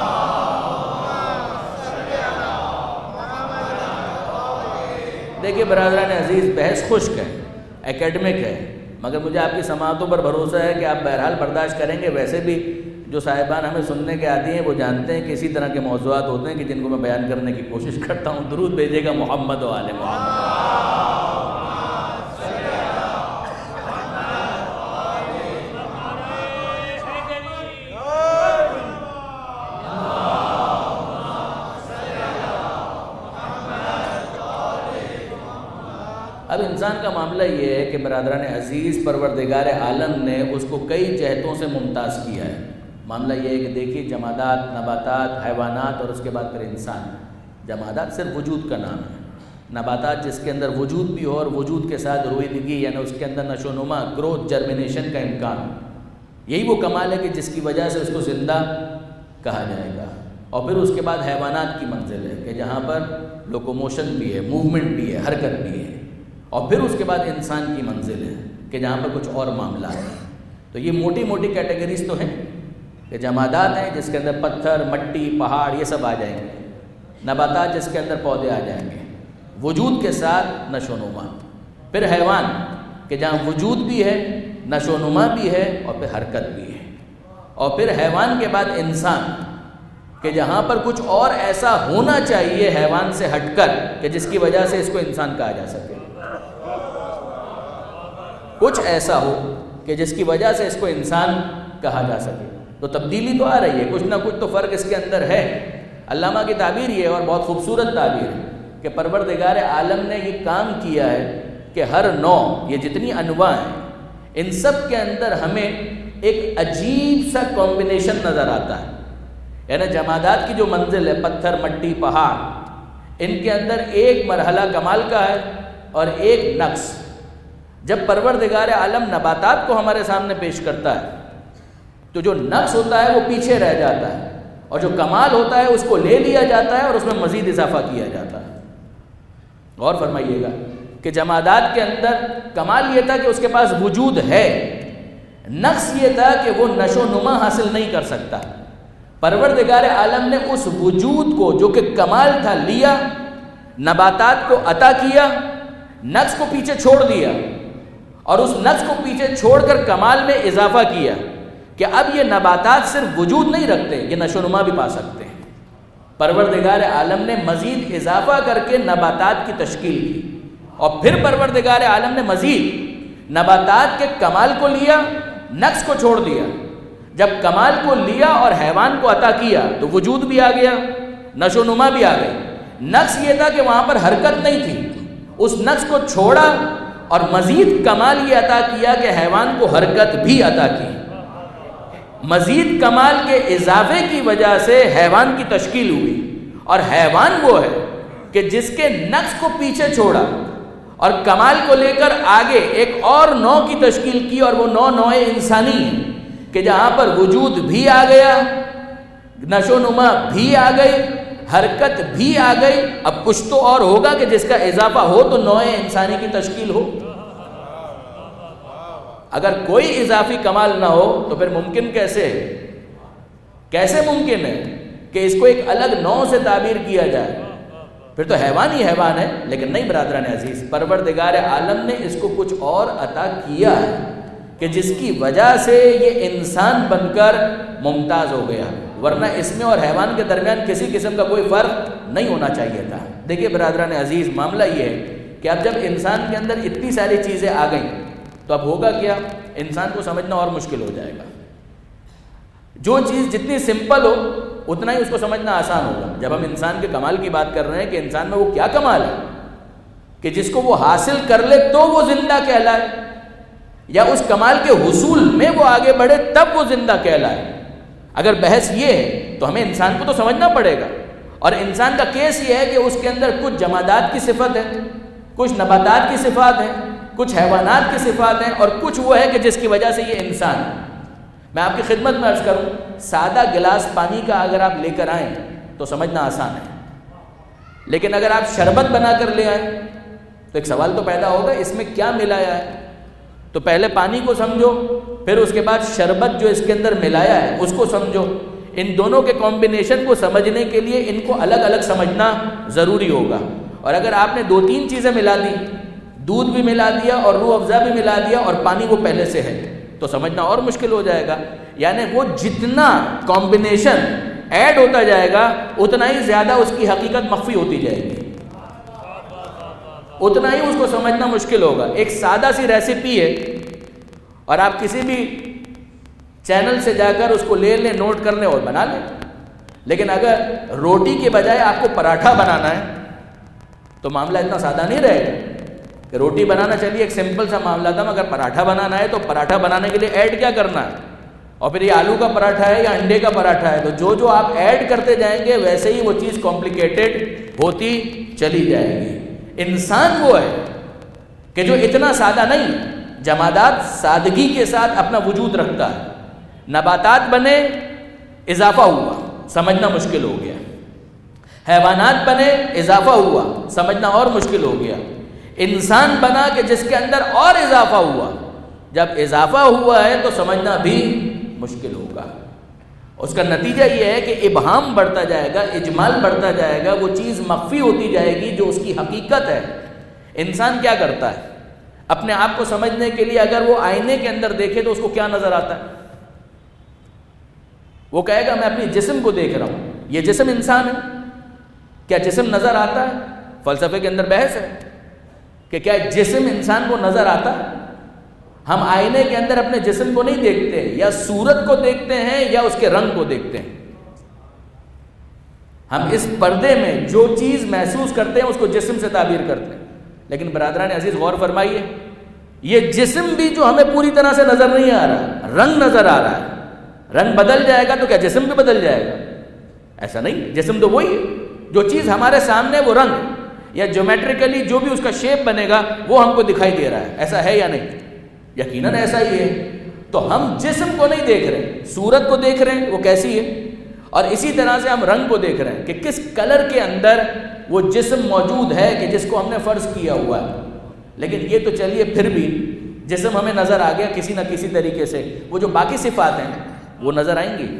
دیکھیے برادران عزیز، بحث خشک ہے، اکیڈمک ہے، مگر مجھے آپ کی سماعتوں پر بھروسہ ہے کہ آپ بہرحال برداشت کریں گے. ویسے بھی جو صاحبان ہمیں سننے کے عادی ہیں وہ جانتے ہیں کہ اسی طرح کے موضوعات ہوتے ہیں کہ جن کو میں بیان کرنے کی کوشش کرتا ہوں. درود بھیجے گا محمد و آل محمد. اب انسان کا معاملہ یہ ہے کہ برادران عزیز، پروردگار عالم نے اس کو کئی جہتوں سے ممتاز کیا ہے. معاملہ یہ ہے کہ دیکھیے جمادات، نباتات، حیوانات اور اس کے بعد پھر انسان. جمادات صرف وجود کا نام ہے، نباتات جس کے اندر وجود بھی ہو اور وجود کے ساتھ رویدگی، یعنی اس کے اندر نشو و نما، گروتھ، جرمینیشن کا امکان. یہی وہ کمال ہے کہ جس کی وجہ سے اس کو زندہ کہا جائے گا. اور پھر اس کے بعد حیوانات کی منزل ہے کہ جہاں پر لوکوموشن بھی ہے، موومنٹ بھی ہے، حرکت بھی ہے. اور پھر اس کے بعد انسان کی منزل ہے کہ جہاں پر کچھ اور معاملہ ہے. تو یہ موٹی موٹی کیٹیگریز تو ہیں کہ جمادات ہیں جس کے اندر پتھر، مٹی، پہاڑ یہ سب آ جائیں گے. نباتات جس کے اندر پودے آ جائیں گے، وجود کے ساتھ نشو و نما. پھر حیوان کہ جہاں وجود بھی ہے، نشو و نما بھی ہے اور پھر حرکت بھی ہے. اور پھر حیوان کے بعد انسان کہ جہاں پر کچھ اور ایسا ہونا چاہیے حیوان سے ہٹ کر کہ جس کی وجہ سے اس کو انسان کہا جا سکے. کچھ ایسا ہو کہ جس کی وجہ سے اس کو انسان کہا جا سکے. تو تبدیلی تو آ رہی ہے، کچھ نہ کچھ تو فرق اس کے اندر ہے. علامہ کی تعبیر یہ ہے اور بہت خوبصورت تعبیر ہے کہ پروردگار عالم نے یہ کام کیا ہے کہ ہر نوع، یہ جتنی انواع ہیں، ان سب کے اندر ہمیں ایک عجیب سا کمبینیشن نظر آتا ہے. یعنی جمادات کی جو منزل ہے، پتھر، مٹی، پہاڑ، ان کے اندر ایک مرحلہ کمال کا ہے اور ایک نقص. جب پروردگار عالم نباتات کو ہمارے سامنے پیش کرتا ہے تو جو نقص ہوتا ہے وہ پیچھے رہ جاتا ہے اور جو کمال ہوتا ہے اس کو لے لیا جاتا ہے اور اس میں مزید اضافہ کیا جاتا ہے. غور فرمائیے گا کہ جمادات کے اندر کمال یہ تھا کہ اس کے پاس وجود ہے، نقص یہ تھا کہ وہ نشو و نما حاصل نہیں کر سکتا. پروردگار عالم نے اس وجود کو جو کہ کمال تھا لیا، نباتات کو عطا کیا، نقص کو پیچھے چھوڑ دیا اور اس نقص کو پیچھے چھوڑ کر کمال میں اضافہ کیا کہ اب یہ نباتات صرف وجود نہیں رکھتے، یہ نشو و نما بھی پا سکتے ہیں. پروردگار عالم نے مزید اضافہ کر کے نباتات کی تشکیل کی اور پھر پروردگار عالم نے مزید نباتات کے کمال کو لیا، نقص کو چھوڑ دیا. جب کمال کو لیا اور حیوان کو عطا کیا تو وجود بھی آ گیا، نشو و نما بھی آ گئی. نقص یہ تھا کہ وہاں پر حرکت نہیں تھی، اس نقص کو چھوڑا اور مزید کمال یہ عطا کیا کہ حیوان کو حرکت بھی عطا کی. مزید کمال کے اضافے کی وجہ سے حیوان کی تشکیل ہوئی اور حیوان وہ ہے کہ جس کے نقص کو پیچھے چھوڑا اور کمال کو لے کر آگے ایک اور نوع کی تشکیل کی اور وہ نوع نوع انسانی ہے کہ جہاں پر وجود بھی آ گیا، نشو نما بھی آ گئی، حرکت بھی آ گئی، اب کچھ تو اور ہوگا کہ جس کا اضافہ ہو تو نوع انسانی کی تشکیل ہو۔ اگر کوئی اضافی کمال نہ ہو تو پھر ممکن کیسے ہے؟ کیسے ممکن ہے کہ اس کو ایک الگ نوع سے تعبیر کیا جائے؟ پھر تو حیوان ہی حیوان ہے۔ لیکن نہیں برادران عزیز، پروردگار عالم نے اس کو کچھ اور عطا کیا ہے کہ جس کی وجہ سے یہ انسان بن کر ممتاز ہو گیا، ورنہ اس میں اور حیوان کے درمیان کسی قسم کا کوئی فرق نہیں ہونا چاہیے تھا۔ دیکھیے برادران عزیز، معاملہ یہ ہے کہ اب جب انسان کے اندر اتنی ساری چیزیں آ گئیں تو اب ہوگا کیا؟ انسان کو سمجھنا اور مشکل ہو جائے گا۔ جو چیز جتنی سمپل ہو اتنا ہی اس کو سمجھنا آسان ہوگا۔ جب ہم انسان کے کمال کی بات کر رہے ہیں کہ انسان میں وہ کیا کمال ہے کہ جس کو وہ حاصل کر لے تو وہ زندہ کہلائے، یا اس کمال کے حصول میں وہ آگے بڑھے تب وہ زندہ کہلائے۔ اگر بحث یہ ہے تو ہمیں انسان کو تو سمجھنا پڑے گا، اور انسان کا کیس یہ ہے کہ اس کے اندر کچھ جمادات کی صفت ہے، کچھ نباتات کی صفات ہیں، کچھ حیوانات کی صفات ہیں، اور کچھ وہ ہے کہ جس کی وجہ سے یہ انسان ہے۔ میں آپ کی خدمت میں عرض کروں، سادہ گلاس پانی کا اگر آپ لے کر آئیں تو سمجھنا آسان ہے، لیکن اگر آپ شربت بنا کر لے آئیں تو ایک سوال تو پیدا ہوگا، اس میں کیا ملایا ہے؟ تو پہلے پانی کو سمجھو، پھر اس کے بعد شربت جو اس کے اندر ملایا ہے اس کو سمجھو۔ ان دونوں کے کمبینیشن کو سمجھنے کے لیے ان کو الگ الگ سمجھنا ضروری ہوگا۔ اور اگر آپ نے دو تین چیزیں ملا دی، دودھ بھی ملا دیا اور روح افزا بھی ملا دیا اور پانی وہ پہلے سے ہے، تو سمجھنا اور مشکل ہو جائے گا۔ یعنی وہ جتنا کمبینیشن ایڈ ہوتا جائے گا اتنا ہی زیادہ اس کی حقیقت مخفی ہوتی جائے گی، اتنا ہی اس کو سمجھنا مشکل ہوگا۔ ایک سادہ سی ریسیپی ہے اور آپ کسی بھی چینل سے جا کر اس کو لے لیں، نوٹ کر لیں اور بنا لیں، لیکن اگر روٹی کے بجائے آپ کو پراٹھا بنانا ہے تو معاملہ اتنا سادہ نہیں رہے گا کہ روٹی بنانا چلیے ایک سمپل سا معاملہ تھا، مگر پراٹھا بنانا ہے تو پراٹھا بنانے کے لیے ایڈ کیا کرنا ہے، اور پھر یہ آلو کا پراٹھا ہے یا انڈے کا پراٹھا ہے، تو جو جو آپ ایڈ کرتے جائیں گے ویسے ہی وہ چیز کمپلیکیٹڈ ہوتی چلی جائے گی۔ انسان وہ ہے کہ جو اتنا سادہ نہیں، جمادات سادگی کے ساتھ اپنا وجود رکھتا ہے، نباتات بنے اضافہ ہوا سمجھنا مشکل ہو گیا، حیوانات بنے اضافہ ہوا سمجھنا اور مشکل ہو گیا، انسان بنا کہ جس کے اندر اور اضافہ ہوا، جب اضافہ ہوا ہے تو سمجھنا بھی مشکل ہوگا۔ اس کا نتیجہ یہ ہے کہ ابہام بڑھتا جائے گا، اجمال بڑھتا جائے گا، وہ چیز مخفی ہوتی جائے گی جو اس کی حقیقت ہے۔ انسان کیا کرتا ہے اپنے آپ کو سمجھنے کے لیے؟ اگر وہ آئینے کے اندر دیکھے تو اس کو کیا نظر آتا ہے؟ وہ کہے گا میں اپنی جسم کو دیکھ رہا ہوں، یہ جسم انسان ہے، کیا جسم نظر آتا ہے؟ فلسفے کے اندر بحث ہے کہ کیا جسم انسان کو نظر آتا ہے؟ ہم آئینے کے اندر اپنے جسم کو نہیں دیکھتے، یا صورت کو دیکھتے ہیں یا اس کے رنگ کو دیکھتے ہیں۔ ہم اس پردے میں جو چیز محسوس کرتے ہیں اس کو جسم سے تعبیر کرتے ہیں، لیکن برادران عزیز غور فرمائیے، یہ جسم بھی جو ہمیں پوری طرح سے نظر نہیں آ رہا، رنگ نظر آ رہا ہے، رنگ بدل جائے گا تو کیا جسم بھی بدل جائے گا؟ ایسا نہیں، جسم تو وہی ہے، جو چیز ہمارے سامنے وہ رنگ یا جیومیٹریکلی جو بھی اس کا شیپ بنے گا وہ ہم کو دکھائی دے رہا ہے، ایسا ہے یا نہیں؟ یقیناً ایسا ہی ہے۔ تو ہم جسم کو نہیں دیکھ رہے، صورت کو دیکھ رہے ہیں وہ کیسی ہے، اور اسی طرح سے ہم رنگ کو دیکھ رہے ہیں کہ کس کلر کے اندر وہ جسم موجود ہے کہ جس کو ہم نے فرض کیا ہوا ہے۔ لیکن یہ تو چلیے پھر بھی جسم ہمیں نظر آ گیا کسی نہ کسی طریقے سے، وہ جو باقی صفات ہیں وہ نظر آئیں گی۔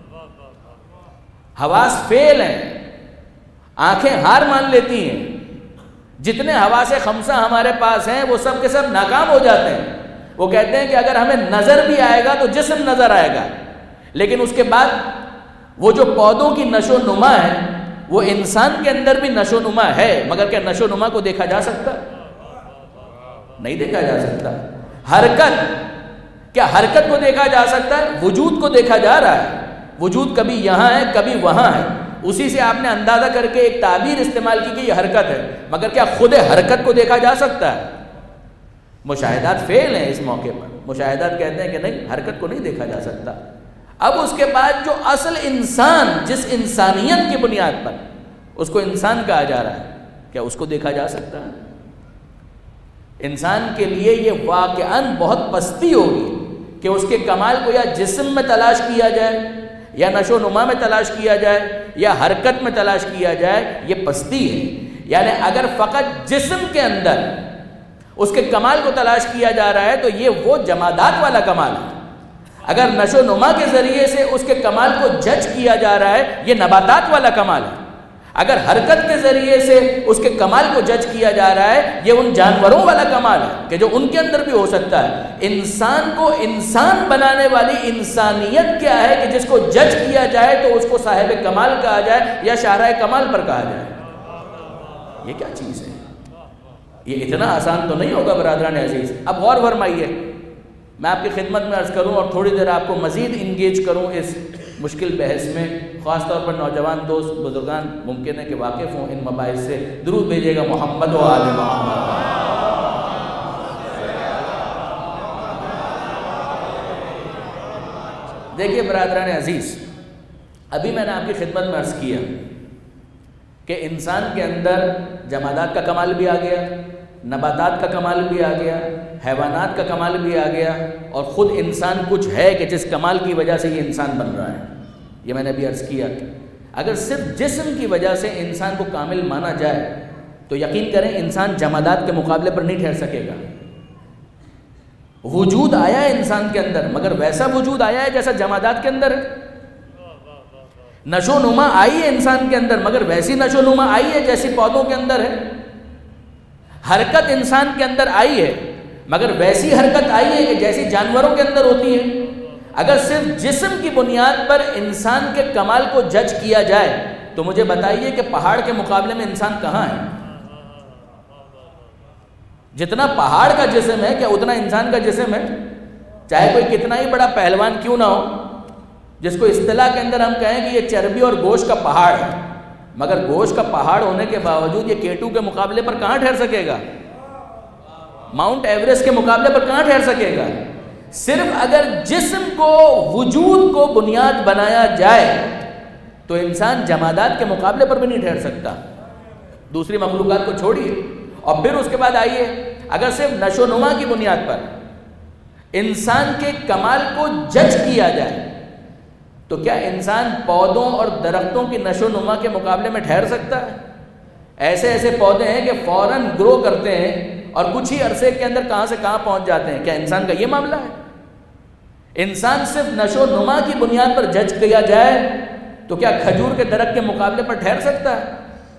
حواس فیل ہیں، آنکھیں ہار مان لیتی ہیں، جتنے حواس خمسہ ہمارے پاس ہیں وہ سب کے سب ناکام ہو جاتے ہیں۔ وہ کہتے ہیں کہ اگر ہمیں نظر بھی آئے گا تو جسم نظر آئے گا، لیکن اس کے بعد وہ جو پودوں کی نشو نما ہے وہ انسان کے اندر بھی نشو نما ہے، مگر کیا نشو نما کو دیکھا جا سکتا؟ نہیں دیکھا جا سکتا۔ حرکت، کیا حرکت کو دیکھا جا سکتا ہے؟ وجود کو دیکھا جا رہا ہے، وجود کبھی یہاں ہے کبھی وہاں ہے، اسی سے آپ نے اندازہ کر کے ایک تعبیر استعمال کی کہ یہ حرکت ہے، مگر کیا خود حرکت کو دیکھا جا سکتا ہے؟ مشاہدات فیل ہیں اس موقع پر، مشاہدات کہتے ہیں کہ نہیں، حرکت کو نہیں دیکھا جا سکتا۔ اب اس کے بعد جو اصل انسان، جس انسانیت کی بنیاد پر اس کو انسان کہا جا رہا ہے، کیا اس کو دیکھا جا سکتا ہے؟ انسان کے لیے یہ واقعاً بہت پستی ہوگی کہ اس کے کمال کو یا جسم میں تلاش کیا جائے یا نشو و نما میں تلاش کیا جائے یا حرکت میں تلاش کیا جائے، یہ پستی ہے۔ یعنی اگر فقط جسم کے اندر اس کے کمال کو تلاش کیا جا رہا ہے تو یہ وہ جمادات والا کمال ہے۔ اگر نشو و نما کے ذریعے سے اس کے کمال کو جج کیا جا رہا ہے، یہ نباتات والا کمال ہے۔ اگر حرکت کے ذریعے سے اس کے کمال کو جج کیا جا رہا ہے، یہ ان جانوروں والا کمال ہے کہ جو ان کے اندر بھی ہو سکتا ہے۔ انسان کو انسان بنانے والی انسانیت کیا ہے کہ جس کو جج کیا جائے تو اس کو صاحب کمال کہا جائے یا شاہراہ کمال پر کہا جائے؟ یہ کیا چیز ہے؟ یہ اتنا آسان تو نہیں ہوگا برادران عزیز۔ اب غور فرمائیے، میں آپ کی خدمت میں عرض کروں اور تھوڑی دیر آپ کو مزید انگیج کروں اس مشکل بحث میں، خاص طور پر نوجوان دوست بزرگان ممکن ہے کہ واقف ہوں ان مباحث سے۔ درود بھیجیے گا محمد و آل محمد۔ دیکھیے برادران عزیز، ابھی میں نے آپ کی خدمت میں عرض کیا کہ انسان کے اندر جمادات کا کمال بھی آ گیا، نباتات کا کمال بھی آ گیا، حیوانات کا کمال بھی آ گیا، اور خود انسان کچھ ہے کہ جس کمال کی وجہ سے یہ انسان بن رہا ہے۔ یہ میں نے ابھی عرض کیا، اگر صرف جسم کی وجہ سے انسان کو کامل مانا جائے تو یقین کریں انسان جمادات کے مقابلے پر نہیں ٹھہر سکے گا۔ وجود آیا ہے انسان کے اندر، مگر ویسا وجود آیا ہے جیسا جمادات کے اندر ہے۔ نشو نما آئی ہے انسان کے اندر، مگر ویسی نشو نما آئی ہے جیسی پودوں کے اندر ہے۔ حرکت انسان کے اندر آئی ہے، مگر ویسی حرکت آئی ہے کہ جیسی جانوروں کے اندر ہوتی ہے۔ اگر صرف جسم کی بنیاد پر انسان کے کمال کو جج کیا جائے تو مجھے بتائیے کہ پہاڑ کے مقابلے میں انسان کہاں ہے؟ جتنا پہاڑ کا جسم ہے کیا اتنا انسان کا جسم ہے؟ چاہے کوئی کتنا ہی بڑا پہلوان کیوں نہ ہو، جس کو اصطلاح کے اندر ہم کہیں کہ یہ چربی اور گوشت کا پہاڑ ہے، مگر گوشت کا پہاڑ ہونے کے باوجود یہ کیٹو کے مقابلے پر کہاں ٹھہر سکے گا؟ ماؤنٹ ایوریسٹ کے مقابلے پر کہاں ٹھہر سکے گا؟ صرف اگر جسم کو، وجود کو بنیاد بنایا جائے تو انسان جمادات کے مقابلے پر بھی نہیں ٹھہر سکتا، دوسری مخلوقات کو چھوڑیے۔ اور پھر اس کے بعد آئیے، اگر صرف نشو نما کی بنیاد پر انسان کے کمال کو جج کیا جائے تو کیا انسان پودوں اور درختوں کی نشو نما کے مقابلے میں ٹھہر سکتا ہے؟ ایسے ایسے پودے ہیں کہ فوراً گرو کرتے ہیں اور کچھ ہی عرصے کے اندر کہاں سے کہاں پہنچ جاتے ہیں۔ کیا انسان کا یہ معاملہ ہے؟ انسان صرف نشو نما کی بنیاد پر جج کیا جائے تو کیا کھجور کے درخت کے مقابلے پر ٹھہر سکتا ہے؟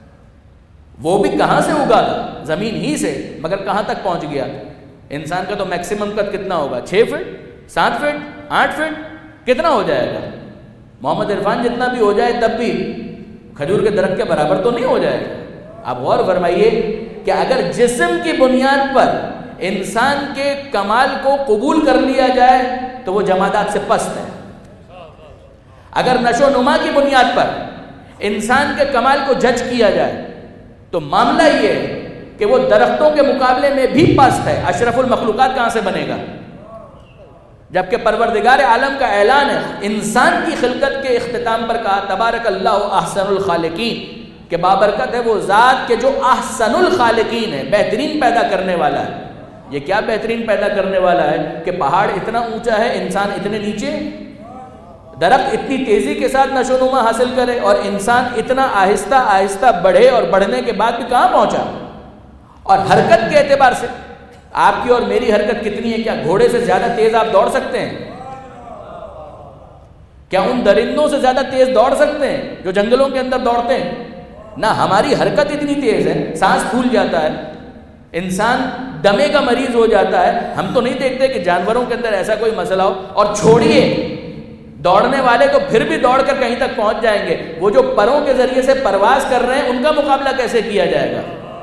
وہ بھی کہاں سے اگا تھا؟ زمین ہی سے، مگر کہاں تک پہنچ گیا؟ انسان کا تو میکسیمم قد کتنا ہوگا؟ چھ فٹ، سات فٹ، آٹھ فٹ، کتنا ہو جائے گا؟ محمد عرفان جتنا بھی ہو جائے تب بھی کھجور کے درخت کے برابر تو نہیں ہو جائے گا۔ آپ غور فرمائیے کہ اگر جسم کی بنیاد پر انسان کے کمال کو قبول کر لیا جائے تو وہ جمادات سے پست ہے، اگر نشو نما کی بنیاد پر انسان کے کمال کو جج کیا جائے تو معاملہ یہ ہے کہ وہ درختوں کے مقابلے میں بھی پست ہے۔ اشرف المخلوقات کہاں سے بنے گا؟ جبکہ پروردگار عالم کا اعلان ہے، انسان کی خلقت کے اختتام پر کہا تبارک اللہ احسن الخالقین، کہ بابرکت ہے وہ ذات کہ جو احسن الخالقین ہے، بہترین پیدا کرنے والا ہے۔ یہ کیا بہترین پیدا کرنے والا ہے کہ پہاڑ اتنا اونچا ہے، انسان اتنے نیچے، درخت اتنی تیزی کے ساتھ نشو نما حاصل کرے اور انسان اتنا آہستہ آہستہ بڑھے، اور بڑھنے کے بعد بھی کہاں پہنچا؟ اور حرکت کے اعتبار سے آپ کی اور میری حرکت کتنی ہے؟ کیا گھوڑے سے زیادہ تیز آپ دوڑ سکتے ہیں؟ کیا ان درندوں سے زیادہ تیز دوڑ سکتے ہیں جو جنگلوں کے اندر دوڑتے ہیں؟ نہ، ہماری حرکت اتنی تیز ہے، سانس پھول جاتا ہے، انسان دمے کا مریض ہو جاتا ہے۔ ہم تو نہیں دیکھتے کہ جانوروں کے اندر ایسا کوئی مسئلہ ہو۔ اور چھوڑیے دوڑنے والے تو پھر بھی دوڑ کر کہیں تک پہنچ جائیں گے، وہ جو پروں کے ذریعے سے پرواز کر رہے ہیں ان کا مقابلہ کیسے کیا جائے گا؟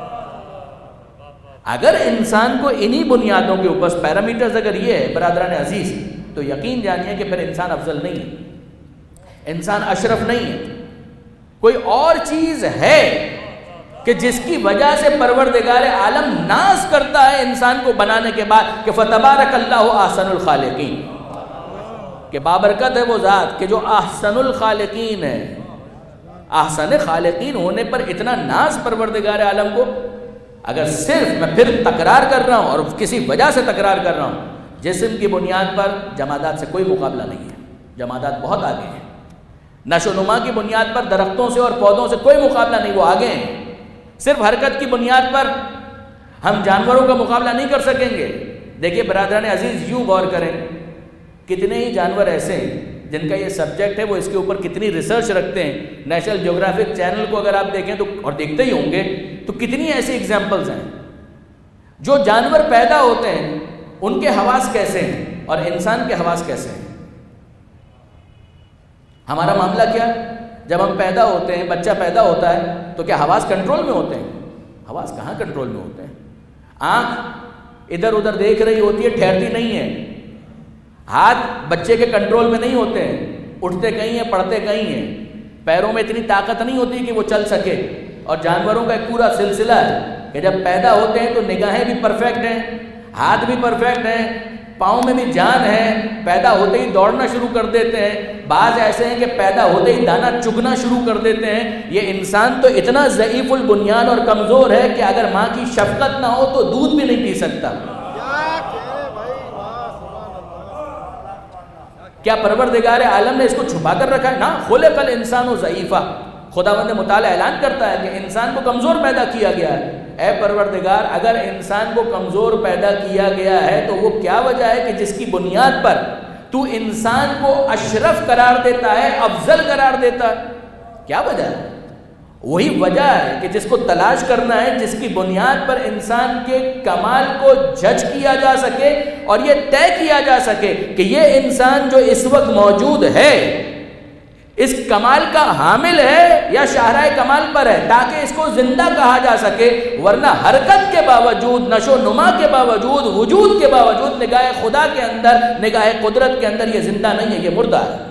اگر انسان کو انہی بنیادوں کے اوپر پیرامیٹرز اگر یہ ہے برادران عزیز، تو یقین جانیے کہ پھر انسان افضل نہیں ہے، انسان اشرف نہیں ہے۔ کوئی اور چیز ہے کہ جس کی وجہ سے پروردگار عالم ناز کرتا ہے انسان کو بنانے کے بعد کہ فتبارک اللہ احسن الخالقین، کہ بابرکت ہے وہ ذات کہ جو احسن الخالقین ہے۔ احسن خالقین ہونے پر اتنا ناز پروردگار عالم کو، اگر صرف میں پھر تکرار کر رہا ہوں اور کسی وجہ سے تکرار کر رہا ہوں، جسم کی بنیاد پر جمادات سے کوئی مقابلہ نہیں ہے، جمادات بہت آگے ہیں. نشو و نما کی بنیاد پر درختوں سے اور پودوں سے کوئی مقابلہ نہیں، وہ آگے ہیں. صرف حرکت کی بنیاد پر ہم جانوروں کا مقابلہ نہیں کر سکیں گے. دیکھیے برادران عزیز، یوں غور کریں، کتنے ہی جانور ایسے ہیں جن کا یہ سبجیکٹ ہے، وہ اس کے اوپر کتنی ریسرچ رکھتے ہیں. نیشنل جیوگرافک چینل کو اگر آپ دیکھیں تو، اور دیکھتے ہی ہوں گے، تو کتنی ایسی ایگزامپلز ہیں. جو جانور پیدا ہوتے ہیں ان کے حواس کیسے ہیں اور انسان کے حواس کیسے ہیں. ہمارا معاملہ کیا؟ جب ہم پیدا ہوتے ہیں، بچہ پیدا ہوتا ہے، تو کیا حواس کنٹرول میں ہوتے ہیں؟ حواس کہاں کنٹرول میں ہوتے ہیں. آنکھ ادھر ادھر دیکھ رہی ہوتی ہے، ٹھہرتی نہیں ہے. ہاتھ بچے کے کنٹرول میں نہیں ہوتے ہیں، اٹھتے کہیں ہیں، پڑھتے کہیں ہیں. پیروں میں اتنی طاقت نہیں ہوتی کہ وہ چل سکے. اور جانوروں کا ایک پورا سلسلہ ہے کہ جب پیدا ہوتے ہیں تو نگاہیں بھی پرفیکٹ ہیں، ہاتھ بھی پرفیکٹ ہیں، پاؤں میں بھی جان ہے، پیدا ہوتے ہی دوڑنا شروع کر دیتے ہیں. بعض ایسے ہیں کہ پیدا ہوتے ہی دانا چگنا شروع کر دیتے ہیں. یہ انسان تو اتنا ضعیف البنیان اور کمزور ہے کہ اگر ماں کی شفقت نہ ہو تو دودھ بھی نہیں پی سکتا. کیا پروردگار عالم نے اس کو چھپا کر رکھا ہے؟ نا، خلق الانسان ضعیفا. خداوند متعال اعلان کرتا ہے کہ انسان کو کمزور پیدا کیا گیا ہے. اے پروردگار، اگر انسان کو کمزور پیدا کیا گیا ہے تو وہ کیا وجہ ہے کہ جس کی بنیاد پر تو انسان کو اشرف قرار دیتا ہے، افضل قرار دیتا ہے؟ کیا وجہ ہے؟ وہی وجہ ہے کہ جس کو تلاش کرنا ہے، جس کی بنیاد پر انسان کے کمال کو جج کیا جا سکے اور یہ طے کیا جا سکے کہ یہ انسان جو اس وقت موجود ہے اس کمال کا حامل ہے یا شاہراہ کمال پر ہے، تاکہ اس کو زندہ کہا جا سکے. ورنہ حرکت کے باوجود، نشو و نما کے باوجود، وجود کے باوجود نگاہ خدا کے اندر، نگاہ قدرت کے اندر یہ زندہ نہیں ہے، یہ مردہ ہے.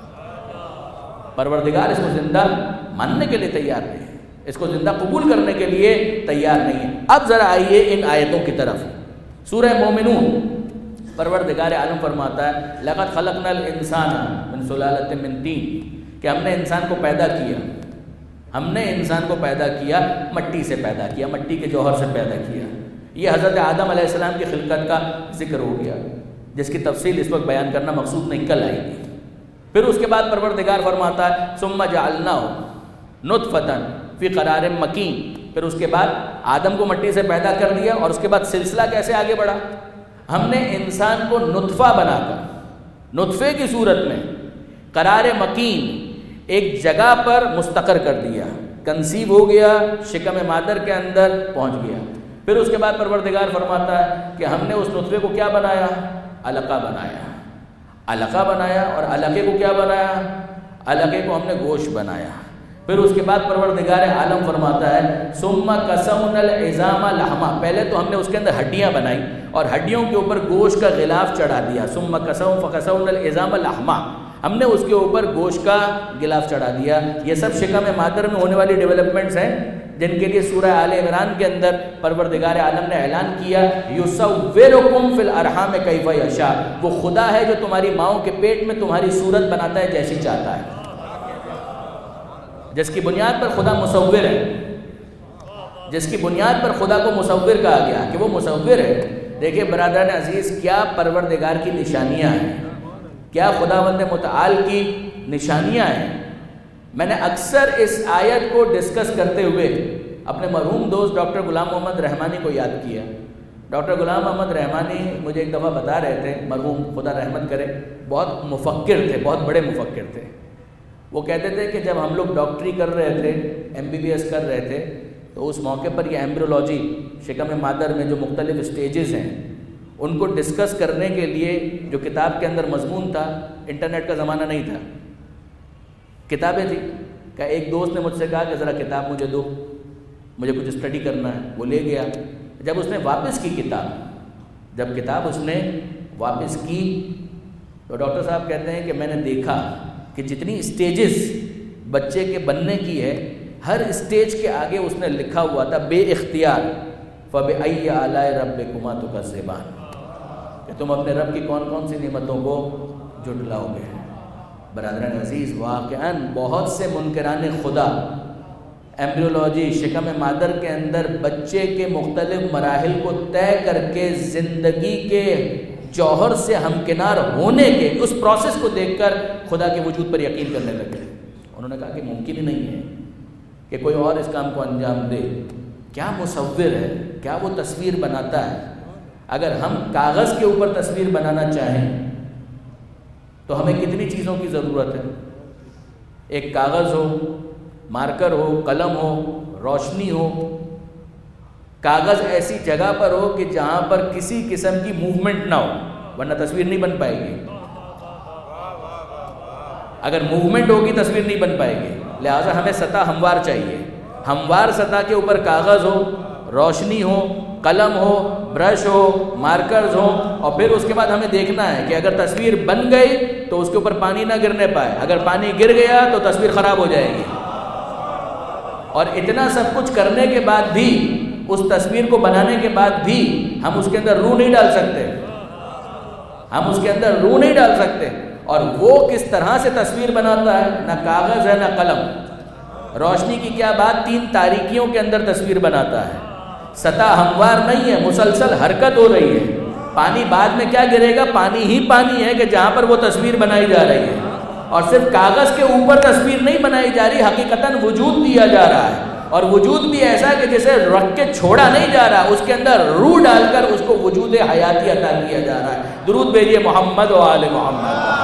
پروردگار اس کو زندہ ماننے کے لیے تیار نہیں ہے، اس کو زندہ قبول کرنے کے لیے تیار نہیں ہے. اب ذرا آئیے ان آیتوں کی طرف. سورہ مومنون پروردگار عالم فرماتا ہے لَقَدْ خَلَقْنَا الْإِنسَانَ مِنْ سُلَالَةٍ مِّن طِينٍ، کہ ہم نے انسان کو پیدا کیا، ہم نے انسان کو پیدا کیا مٹی سے پیدا کیا، مٹی کے جوہر سے پیدا کیا. یہ حضرت آدم علیہ السلام کی خلقت کا ذکر ہو گیا، جس کی تفصیل اس وقت بیان کرنا مقصود نہیں، کل آئے گی. پھر اس کے بعد پروردگار فرماتا ہے ثُمَّ جَعَلْنَاهُ نُطْفَةً فِي قَرَارٍ مَّكِينٍ. پھر اس کے بعد آدم کو مٹی سے پیدا کر دیا، اور اس کے بعد سلسلہ کیسے آگے بڑھا؟ ہم نے انسان کو نطفہ بنا کر، نطفے کی صورت میں قرار مکین، ایک جگہ پر مستقر کر دیا، کنسیو ہو گیا، شکم مادر کے اندر پہنچ گیا. پھر اس کے بعد پروردگار فرماتا ہے کہ ہم نے اس نطفے کو کیا بنایا؟ علقہ بنایا. علقہ بنایا، اور علقے کو کیا بنایا؟ علقے کو ہم نے گوشت بنایا. پھر اس کے بعد پروردگار عالم فرماتا ہے ثم کسونا العظام لحما، پہلے تو ہم نے اس کے اندر ہڈیاں بنائی اور ہڈیوں کے اوپر گوشت کا غلاف چڑھا دیا. ثم کسونا فکسونا العظام لحما، ہم نے اس کے اوپر گوشت کا غلاف چڑھا دیا. یہ سب شکم مادر میں ہونے والی ڈیولپمنٹس ہیں جن کے لیے سورہ آل عمران کے اندر پروردگار عالم نے اعلان کیا یصورکم فی الارحام کیف یشاء، وہ خدا ہے جو تمہاری ماؤں کے پیٹ میں تمہاری صورت بناتا ہے جیسی چاہتا ہے. جس کی بنیاد پر خدا مصور ہے، جس کی بنیاد پر خدا کو مصور کہا گیا کہ وہ مصور ہے. دیکھیں برادران عزیز، کیا پروردگار کی نشانیاں ہیں، کیا خداوند متعال کی نشانیاں ہیں. میں نے اکثر اس آیت کو ڈسکس کرتے ہوئے اپنے مرحوم دوست ڈاکٹر غلام محمد رحمانی کو یاد کیا. ڈاکٹر غلام محمد رحمانی مجھے ایک دفعہ بتا رہے تھے، مرحوم خدا رحمت کرے، بہت مفکر تھے، بہت بڑے مفکر تھے. وہ کہتے تھے کہ جب ہم لوگ ڈاکٹری کر رہے تھے، ایم بی بی ایس کر رہے تھے، تو اس موقع پر یہ ایمبریولوجی، شکم مادر میں جو مختلف اسٹیجز ہیں، ان کو ڈسکس کرنے کے لیے جو کتاب کے اندر مضمون تھا، انٹرنیٹ کا زمانہ نہیں تھا، کتابیں تھیں. کہ ایک دوست نے مجھ سے کہا کہ ذرا کتاب مجھے دو، مجھے کچھ اسٹڈی کرنا ہے. وہ لے گیا. جب اس نے واپس کی کتاب، جب کتاب اس نے واپس کی تو ڈاکٹر صاحب کہتے ہیں کہ میں نے دیکھا کہ جتنی اسٹیجز بچے کے بننے کی ہے، ہر اسٹیج کے آگے اس نے لکھا ہوا تھا بے اختیار فَبِأَيِّ آلَاءِ رَبِّكُمَا تُكَذِّبَانِ، کہ تم اپنے رب کی کون کون سی نعمتوں کو جھٹلاؤ گے. برادران عزیز، واقعاً بہت سے منکران خدا ایمبریولوجی، شکم مادر کے اندر بچے کے مختلف مراحل کو طے کر کے زندگی کے جوہر سے ہمکنار ہونے کے اس پروسیس کو دیکھ کر خدا کے وجود پر یقین کرنے لگے۔ انہوں نے کہا کہ ممکن ہی نہیں ہے کہ کوئی اور اس کام کو انجام دے۔ کیا مصور ہے، کیا وہ تصویر بناتا ہے۔ اگر ہم کاغذ کے اوپر تصویر بنانا چاہیں تو ہمیں کتنی چیزوں کی ضرورت ہے؟ ایک کاغذ ہو، مارکر ہو، قلم ہو، روشنی ہو، کاغذ ایسی جگہ پر ہو کہ جہاں پر کسی قسم کی موومنٹ نہ ہو، ورنہ تصویر نہیں بن پائے گی۔ اگر موومنٹ ہوگی تصویر نہیں بن پائے گی، لہٰذا ہمیں سطح ہموار چاہیے۔ ہموار سطح کے اوپر کاغذ ہو، روشنی ہو، قلم ہو، برش ہو، مارکرز ہو، اور پھر اس کے بعد ہمیں دیکھنا ہے کہ اگر تصویر بن گئی تو اس کے اوپر پانی نہ گرنے پائے، اگر پانی گر گیا تو تصویر خراب ہو جائے گی۔ اور اتنا سب کچھ کرنے کے بعد بھی، اس تصویر کو بنانے کے بعد بھی ہم اس کے اندر روح نہیں ڈال سکتے، ہم اس کے اندر روح نہیں ڈال سکتے۔ اور وہ کس طرح سے تصویر بناتا ہے؟ نہ کاغذ ہے نہ قلم۔ روشنی کی کیا بات، تین تاریکیوں کے اندر تصویر بناتا ہے۔ سطح ہموار نہیں ہے، مسلسل حرکت ہو رہی ہے۔ پانی بعد میں کیا گرے گا؟ پانی ہی پانی ہے کہ جہاں پر وہ تصویر بنائی جا رہی ہے۔ اور صرف کاغذ کے اوپر تصویر نہیں بنائی جا رہی، حقیقتاً وجود دیا جا رہا ہے، اور وجود بھی ایسا کہ جسے رکھ کے چھوڑا نہیں جا رہا، اس کے اندر روح ڈال کر اس کو وجود حیاتی عطا کیا جا رہا ہے۔ درود بھیجیے محمد و آل محمد۔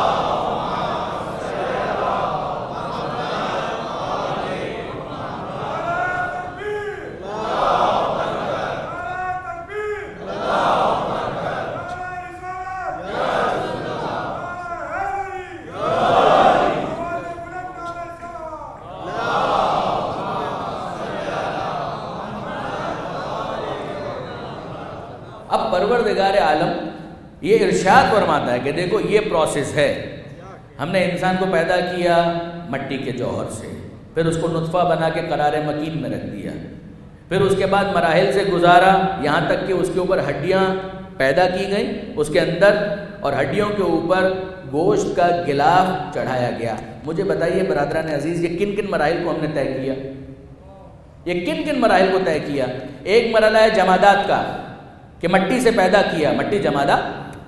اب پروردگار عالم یہ ارشاد فرماتا ہے کہ دیکھو یہ پروسیس ہے، ہم نے انسان کو پیدا کیا مٹی کے جوہر سے، پھر اس کو نطفہ بنا کے قرار مکین میں رکھ دیا، پھر اس کے بعد مراحل سے گزارا یہاں تک کہ اس کے اوپر ہڈیاں پیدا کی گئیں اس کے اندر، اور ہڈیوں کے اوپر گوشت کا غلاف چڑھایا گیا۔ مجھے بتائیے برادران عزیز، یہ کن کن مراحل کو ہم نے طے کیا؟ یہ کن کن مراحل کو طے کیا؟ ایک مرحلہ ہے جمادات کا کہ مٹی سے پیدا کیا، مٹی جمادات،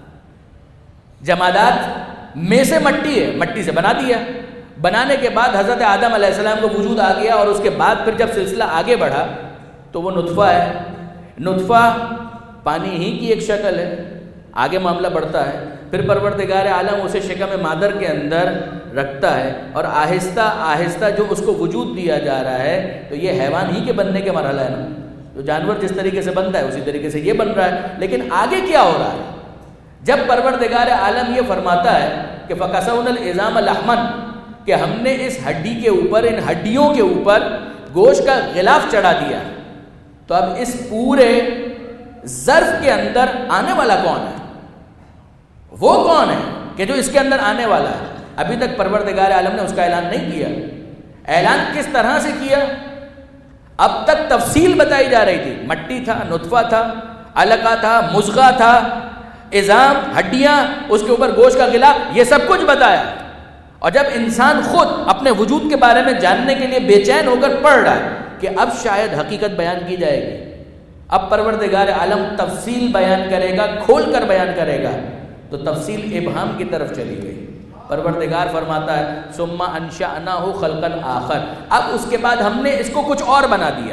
جمادات میں سے مٹی ہے، مٹی سے بنا دیا۔ بنانے کے بعد حضرت آدم علیہ السلام کو وجود آ گیا، اور اس کے بعد پھر جب سلسلہ آگے بڑھا تو وہ نطفہ ہے۔ نطفہ پانی ہی کی ایک شکل ہے، آگے معاملہ بڑھتا ہے، پھر پروردگار عالم اسے شکم مادر کے اندر رکھتا ہے، اور آہستہ آہستہ جو اس کو وجود دیا جا رہا ہے، تو یہ حیوان ہی کے بننے کے مرحلہ ہے نا، تو جانور جس طریقے سے بنتا ہے اسی طریقے سے یہ بن رہا ہے۔ لیکن آگے کیا ہو رہا ہے؟ جب پروردگار عالم یہ فرماتا ہے کہ فَكَسَوْنَا الْعِظَامَ لَحْمًا، کہ ہم نے اس ہڈی کے اوپر، ان ہڈیوں کے اوپر گوشت کا غلاف چڑھا دیا، تو اب اس پورے ظرف کے اندر آنے والا کون ہے؟ وہ کون ہے کہ جو اس کے اندر آنے والا ہے؟ ابھی تک پروردگار عالم نے اس کا اعلان نہیں کیا۔ اعلان کس طرح سے کیا؟ اب تک تفصیل بتائی جا رہی تھی، مٹی تھا، نطفہ تھا، علقہ تھا، مضغہ تھا، عظام، ہڈیاں، اس کے اوپر گوشت کا غلاف، یہ سب کچھ بتایا۔ اور جب انسان خود اپنے وجود کے بارے میں جاننے کے لیے بے چین ہو کر پڑھ رہا ہے کہ اب شاید حقیقت بیان کی جائے گی، اب پروردگار عالم تفصیل بیان کرے گا، کھول کر بیان کرے گا، تو تفصیل ابہام کی طرف چلی گئی۔ پروردگار فرماتا ہے ثم انشأناه خلقا آخر، اب اس کے بعد ہم نے اس کو کچھ اور بنا دیا،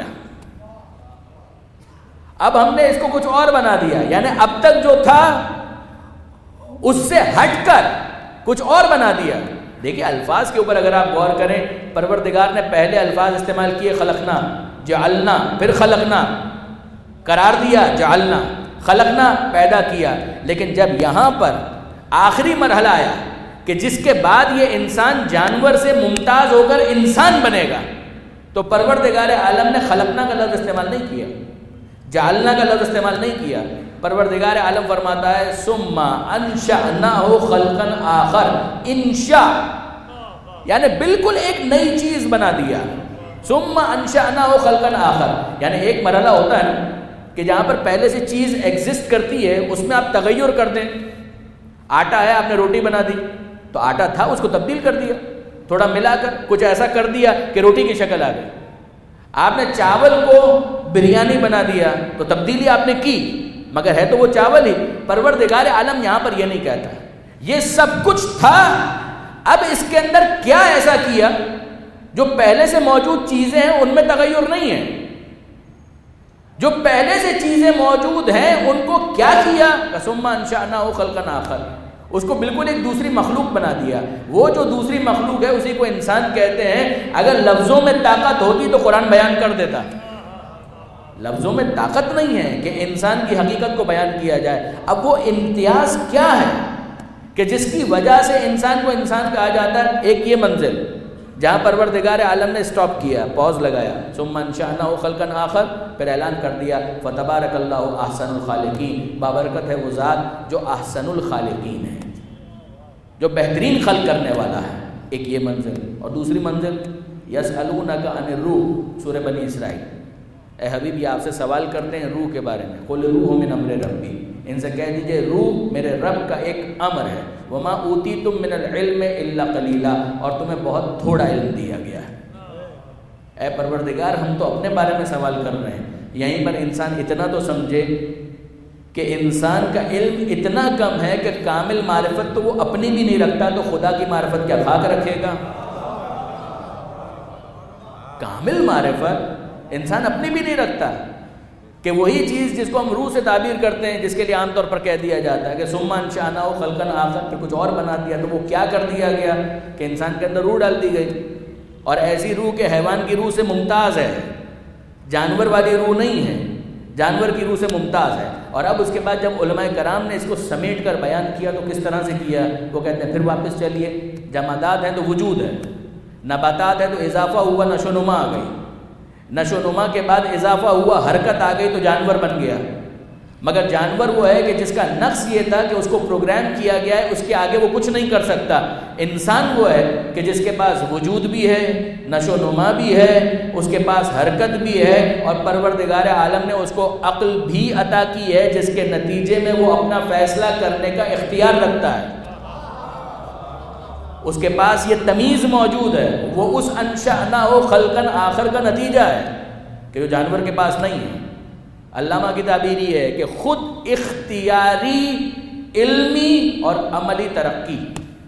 اب ہم نے اس کو کچھ اور بنا دیا، یعنی اب تک جو تھا اس سے ہٹ کر کچھ اور بنا دیا۔ دیکھیں الفاظ کے اوپر اگر آپ غور کریں، پروردگار نے پہلے الفاظ استعمال کیے خلقنا، جعلنا، پھر خلقنا، قرار دیا جعلنا، خلقنا پیدا کیا، لیکن جب یہاں پر آخری مرحلہ آیا کہ جس کے بعد یہ انسان جانور سے ممتاز ہو کر انسان بنے گا، تو پروردگار عالم نے خلقنا کا لفظ استعمال نہیں کیا، جعلنا کا لفظ استعمال نہیں کیا۔ پروردگار عالم فرماتا ہے ثم انشأناه خلقا آخر، انشاء یعنی بالکل ایک نئی چیز بنا دیا، ثم انشأناه خلقا آخر، یعنی ایک مرحلہ ہوتا ہے نا کہ جہاں پر پہلے سے چیز ایگزسٹ کرتی ہے، اس میں آپ تغیر کر دیں۔ آٹا ہے، آپ نے روٹی بنا دی، تو آٹا تھا اس کو تبدیل کر دیا، تھوڑا ملا کر کچھ ایسا کر دیا کہ روٹی کی شکل آ گئی۔ آپ نے چاول کو بریانی بنا دیا، تو تبدیلی آپ نے کی، مگر ہے تو وہ چاول ہی. پروردگار عالم یہاں پر یہ نہیں کہتا یہ سب کچھ تھا، اب اس کے اندر کیا ایسا کیا جو پہلے سے موجود چیزیں ہیں ان میں تغیر نہیں ہے، جو پہلے سے چیزیں موجود ہیں ان کو کیا کیا. ثم انشأناه خلقا آخر، اس کو بالکل ایک دوسری مخلوق بنا دیا. وہ جو دوسری مخلوق ہے اسی کو انسان کہتے ہیں. اگر لفظوں میں طاقت ہوتی تو قرآن بیان کر دیتا. لفظوں میں طاقت نہیں ہے کہ انسان کی حقیقت کو بیان کیا جائے. اب وہ امتیاز کیا ہے کہ جس کی وجہ سے انسان کو انسان کہا جاتا ہے؟ ایک یہ منزل جہاں پروردگار عالم نے سٹاپ کیا، پوز لگایا، ثم انشأناه خلقا آخر، پھر اعلان کر دیا فتبارک اللہ احسن الخالقین، بابرکت ہے وہ ذات جو احسن الخالقین ہے، جو بہترین خلق کرنے والا ہے. ایک یہ منزل. اور دوسری منزل یسألونک عن الروح، سورہ بنی اسرائیل. اے حبیب یہ آپ سے سوال کرتے ہیں روح کے بارے میں. قل روح من امر ربی، ان سے کہہ دیجئے روح میرے رب کا ایک امر ہے. وما اوتیتم من العلم الا قلیلا، اور تمہیں بہت تھوڑا علم دیا گیا ہے. اے پروردگار ہم تو اپنے بارے میں سوال کر رہے ہیں، یہیں پر انسان اتنا تو سمجھے کہ انسان کا علم اتنا کم ہے کہ کامل معرفت تو وہ اپنی بھی نہیں رکھتا، تو خدا کی معرفت کیا خاک رکھے گا؟ کامل معرفت انسان اپنی بھی نہیں رکھتا کہ وہی چیز جس کو ہم روح سے تعبیر کرتے ہیں، جس کے لیے عام طور پر کہہ دیا جاتا ہے کہ ثم انشأناه خلقا آخر، پھر کچھ اور بنا دیا. تو وہ کیا کر دیا گیا کہ انسان کے اندر روح ڈال دی گئی، اور ایسی روح کہ حیوان کی روح سے ممتاز ہے، جانور والی روح نہیں ہے، جانور کی روح سے ممتاز ہے. اور اب اس کے بعد جب علماء کرام نے اس کو سمیٹ کر بیان کیا تو کس طرح سے کیا؟ وہ کہتے ہیں پھر واپس چلیے، جمادات ہیں تو وجود ہے، نباتات ہے تو اضافہ ہوا، نشو نما آ گئی، نشو نما کے بعد اضافہ ہوا، حرکت آ گئی تو جانور بن گیا. مگر جانور وہ ہے کہ جس کا نقص یہ تھا کہ اس کو پروگرام کیا گیا ہے، اس کے آگے وہ کچھ نہیں کر سکتا. انسان وہ ہے کہ جس کے پاس وجود بھی ہے، نشو نما بھی ہے، اس کے پاس حرکت بھی ہے، اور پروردگار عالم نے اس کو عقل بھی عطا کی ہے جس کے نتیجے میں وہ اپنا فیصلہ کرنے کا اختیار رکھتا ہے. اس کے پاس یہ تمیز موجود ہے. وہ اس انشأناه خلقا آخر کا نتیجہ ہے کہ جو جانور کے پاس نہیں ہے. علامہ کی تعبیر یہ ہے کہ خود اختیاری علمی اور عملی ترقی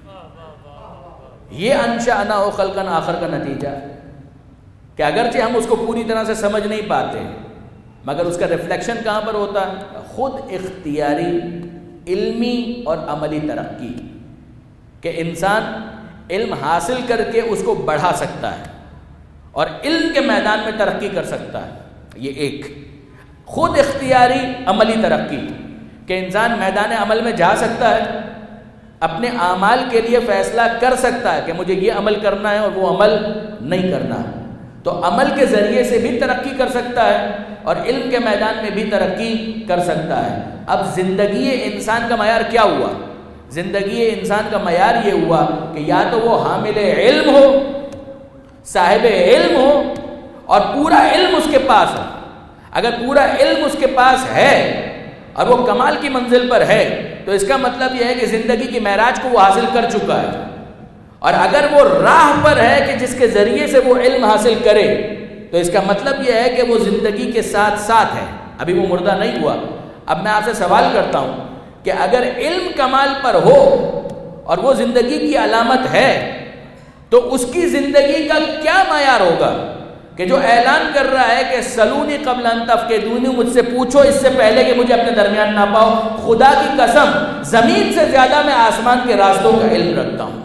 یہ انشأناه خلقا آخر کا نتیجہ ہے کہ اگرچہ ہم اس کو پوری طرح سے سمجھ نہیں پاتے مگر اس کا ریفلیکشن کہاں پر ہوتا ہے؟ خود اختیاری علمی اور عملی ترقی، کہ انسان علم حاصل کر کے اس کو بڑھا سکتا ہے اور علم کے میدان میں ترقی کر سکتا ہے. یہ ایک خود اختیاری عملی ترقی کہ انسان میدان عمل میں جا سکتا ہے، اپنے اعمال کے لیے فیصلہ کر سکتا ہے کہ مجھے یہ عمل کرنا ہے اور وہ عمل نہیں کرنا ہے. تو عمل کے ذریعے سے بھی ترقی کر سکتا ہے اور علم کے میدان میں بھی ترقی کر سکتا ہے. اب زندگی انسان کا معیار کیا ہوا؟ زندگی انسان کا معیار یہ ہوا کہ یا تو وہ حامل علم ہو، صاحب علم ہو اور پورا علم اس کے پاس ہو. اگر پورا علم اس کے پاس ہے اور وہ کمال کی منزل پر ہے تو اس کا مطلب یہ ہے کہ زندگی کی معراج کو وہ حاصل کر چکا ہے. اور اگر وہ راہ پر ہے کہ جس کے ذریعے سے وہ علم حاصل کرے تو اس کا مطلب یہ ہے کہ وہ زندگی کے ساتھ ساتھ ہے، ابھی وہ مردہ نہیں ہوا. اب میں آپ سے سوال کرتا ہوں کہ اگر علم کمال پر ہو اور وہ زندگی کی علامت ہے تو اس کی زندگی کا کیا معیار ہوگا کہ جو اعلان کر رہا ہے کہ سلونی قبل ان تفقدونی، مجھ سے پوچھو اس سے پہلے کہ مجھے اپنے درمیان نہ پاؤ. خدا کی قسم زمین سے زیادہ میں آسمان کے راستوں کا علم رکھتا ہوں.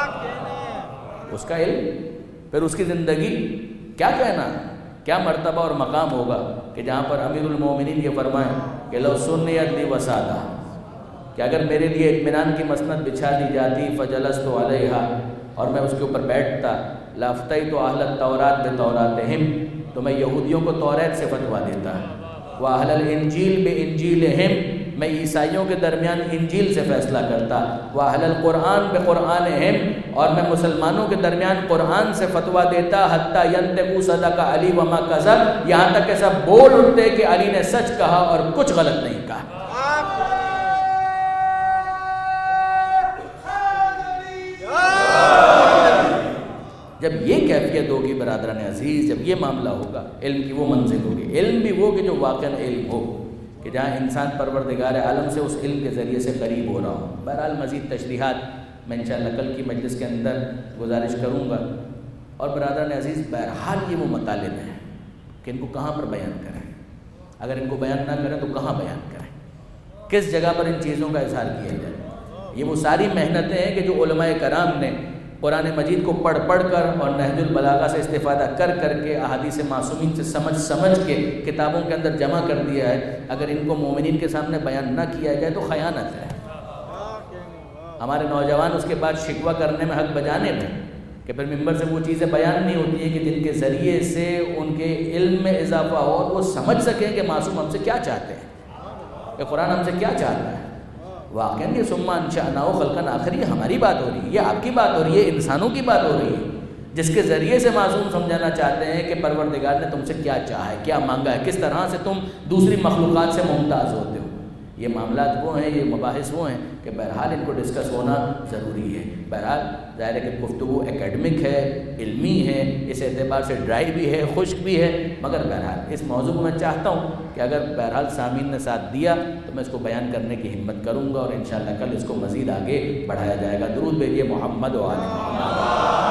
اس کا علم، پھر اس کی زندگی کیا کہنا، کیا مرتبہ اور مقام ہوگا کہ جہاں پر امیر المومنین یہ فرمائیں کہ لو سنیت لی وسادہ، کہ اگر میرے لیے اطمینان کی مسند بچھا دی جاتی فجلست علیہا، اور میں اس کے اوپر بیٹھتا، لافتیت اہل التورات بتوراتہم، تو میں یہودیوں کو توریت سے فتویٰ دیتا، واہل الانجیل بانجیلہم، میں عیسائیوں کے درمیان انجیل سے فیصلہ کرتا، واہل القرآن بقرآنہم، اور میں مسلمانوں کے درمیان قرآن سے فتویٰ دیتا، حتی ینطقوا صدق علی وما کذب، یہاں تک کہ سب بول اٹھتے کہ علی نے سچ کہا اور کچھ غلط نہیں کہا. جب یہ کیفیت ہوگی برادران عزیز، جب یہ معاملہ ہوگا، علم کی وہ منزل ہوگی. علم بھی وہ کہ جو واقعاً علم ہو، کہ جہاں انسان پروردگار عالم سے اس علم کے ذریعے سے قریب ہو رہا ہو۔ بہرحال مزید تشریحات میں انشاءاللہ کل کی مجلس کے اندر گزارش کروں گا۔ اور برادران عزیز، بہرحال یہ وہ مطالب ہیں کہ ان کو کہاں پر بیان کریں، اگر ان کو بیان نہ کریں تو کہاں بیان کریں، کس جگہ پر ان چیزوں کا اظہار کیا جائے۔ یہ وہ ساری محنتیں ہیں کہ جو علماء کرام نے قرآن مجید کو پڑھ پڑھ کر اور نہج البلاغہ سے استفادہ کر کر کے احادیث معصومین سے سمجھ سمجھ کے کتابوں کے اندر جمع کر دیا ہے، اگر ان کو مومنین کے سامنے بیان نہ کیا جائے تو خیانت ہے۔ ہمارے نوجوان اس کے بعد شکوہ کرنے میں، حق بجانے میں، کہ پھر ممبر سے وہ چیزیں بیان نہیں ہوتی ہیں کہ جن کے ذریعے سے ان کے علم میں اضافہ ہو اور وہ سمجھ سکیں کہ معصوم ہم سے کیا چاہتے ہیں، کہ قرآن ہم سے کیا چاہتا ہے۔ واقعاً یہ ثم انشأناه خلقا آخر، یہ ہماری بات ہو رہی ہے، یہ آپ کی بات ہو رہی ہے، انسانوں کی بات ہو رہی ہے، جس کے ذریعے سے معصوم سمجھانا چاہتے ہیں کہ پروردگار نے تم سے کیا چاہا ہے، کیا مانگا ہے، کس طرح سے تم دوسری مخلوقات سے ممتاز ہوتے ہو۔ یہ معاملات وہ ہیں، یہ مباحث وہ ہیں کہ بہرحال ان کو ڈسکس ہونا ضروری ہے۔ بہرحال ظاہر ہے کہ گفتگو اکیڈمک ہے، علمی ہے، اس اعتبار سے ڈرائی بھی ہے، خشک بھی ہے، مگر بہرحال اس موضوع کو میں چاہتا ہوں کہ اگر بہرحال سامعین نے ساتھ دیا تو میں اس کو بیان کرنے کی ہمت کروں گا، اور انشاءاللہ کل اس کو مزید آگے بڑھایا جائے گا۔ درود بھیجیے محمد و آل محمد۔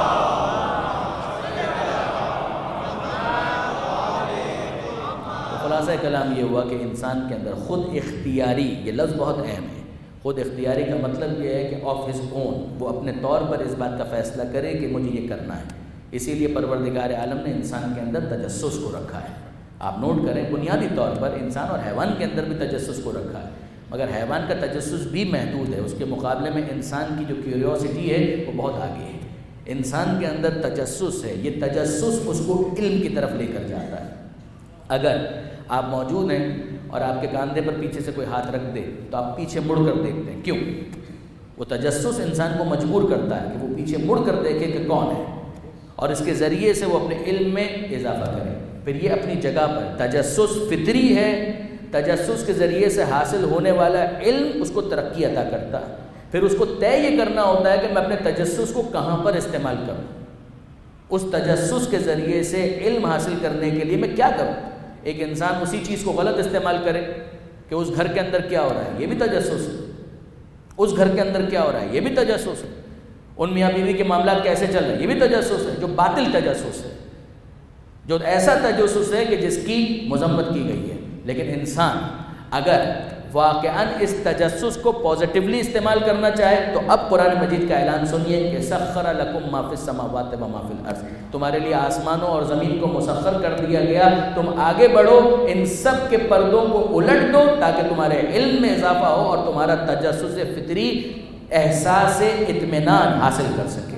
خلاصہ کلام یہ ہوا کہ انسان کے اندر خود اختیاری، یہ لفظ بہت اہم ہے، خود اختیاری کا مطلب یہ ہے کہ آف ہز اون، وہ اپنے طور پر اس بات کا فیصلہ کرے کہ مجھے یہ کرنا ہے۔ اسی لیے پروردگار عالم نے انسان کے اندر تجسس کو رکھا ہے۔ آپ نوٹ کریں، بنیادی طور پر انسان اور حیوان کے اندر بھی تجسس کو رکھا ہے، مگر حیوان کا تجسس بھی محدود ہے، اس کے مقابلے میں انسان کی جو کیوریوسٹی ہے وہ بہت آگے ہے۔ انسان کے اندر تجسس ہے، یہ تجسس اس کو علم کی طرف لے کر جاتا ہے۔ اگر آپ موجود ہیں اور آپ کے کاندھے پر پیچھے سے کوئی ہاتھ رکھ دے تو آپ پیچھے مڑ کر دیکھتے ہیں، کیوں؟ وہ تجسس انسان کو مجبور کرتا ہے کہ وہ پیچھے مڑ کر دیکھے کہ کون ہے، اور اس کے ذریعے سے وہ اپنے علم میں اضافہ کرے۔ پھر یہ اپنی جگہ پر تجسس فطری ہے، تجسس کے ذریعے سے حاصل ہونے والا علم اس کو ترقی عطا کرتا ہے۔ پھر اس کو طے یہ کرنا ہوتا ہے کہ میں اپنے تجسس کو کہاں پر استعمال کروں، اس تجسس کے ذریعے سے علم حاصل کرنے کے لیے میں کیا کروں۔ ایک انسان اسی چیز کو غلط استعمال کرے کہ اس گھر کے اندر کیا ہو رہا ہے، یہ بھی تجسس ہے، اس گھر کے اندر کیا ہو رہا ہے، یہ بھی تجسس ہے، ان میاں بیوی کے معاملات کیسے چل رہے ہیں، یہ بھی تجسس ہے، جو باطل تجسس ہے، جو ایسا تجسس ہے کہ جس کی مذمت کی گئی ہے۔ لیکن انسان اگر واقعاً اس تجسس کو پازیٹیولی استعمال کرنا چاہے تو اب قرآن مجید کا اعلان سنیے کہ سخر لکم ما فی السماوات و ما فی الارض، تمہارے لیے آسمانوں اور زمین کو مسخر کر دیا گیا، تم آگے بڑھو، ان سب کے پردوں کو الٹ دو تاکہ تمہارے علم میں اضافہ ہو اور تمہارا تجسس فطری احساس اطمینان حاصل کر سکے۔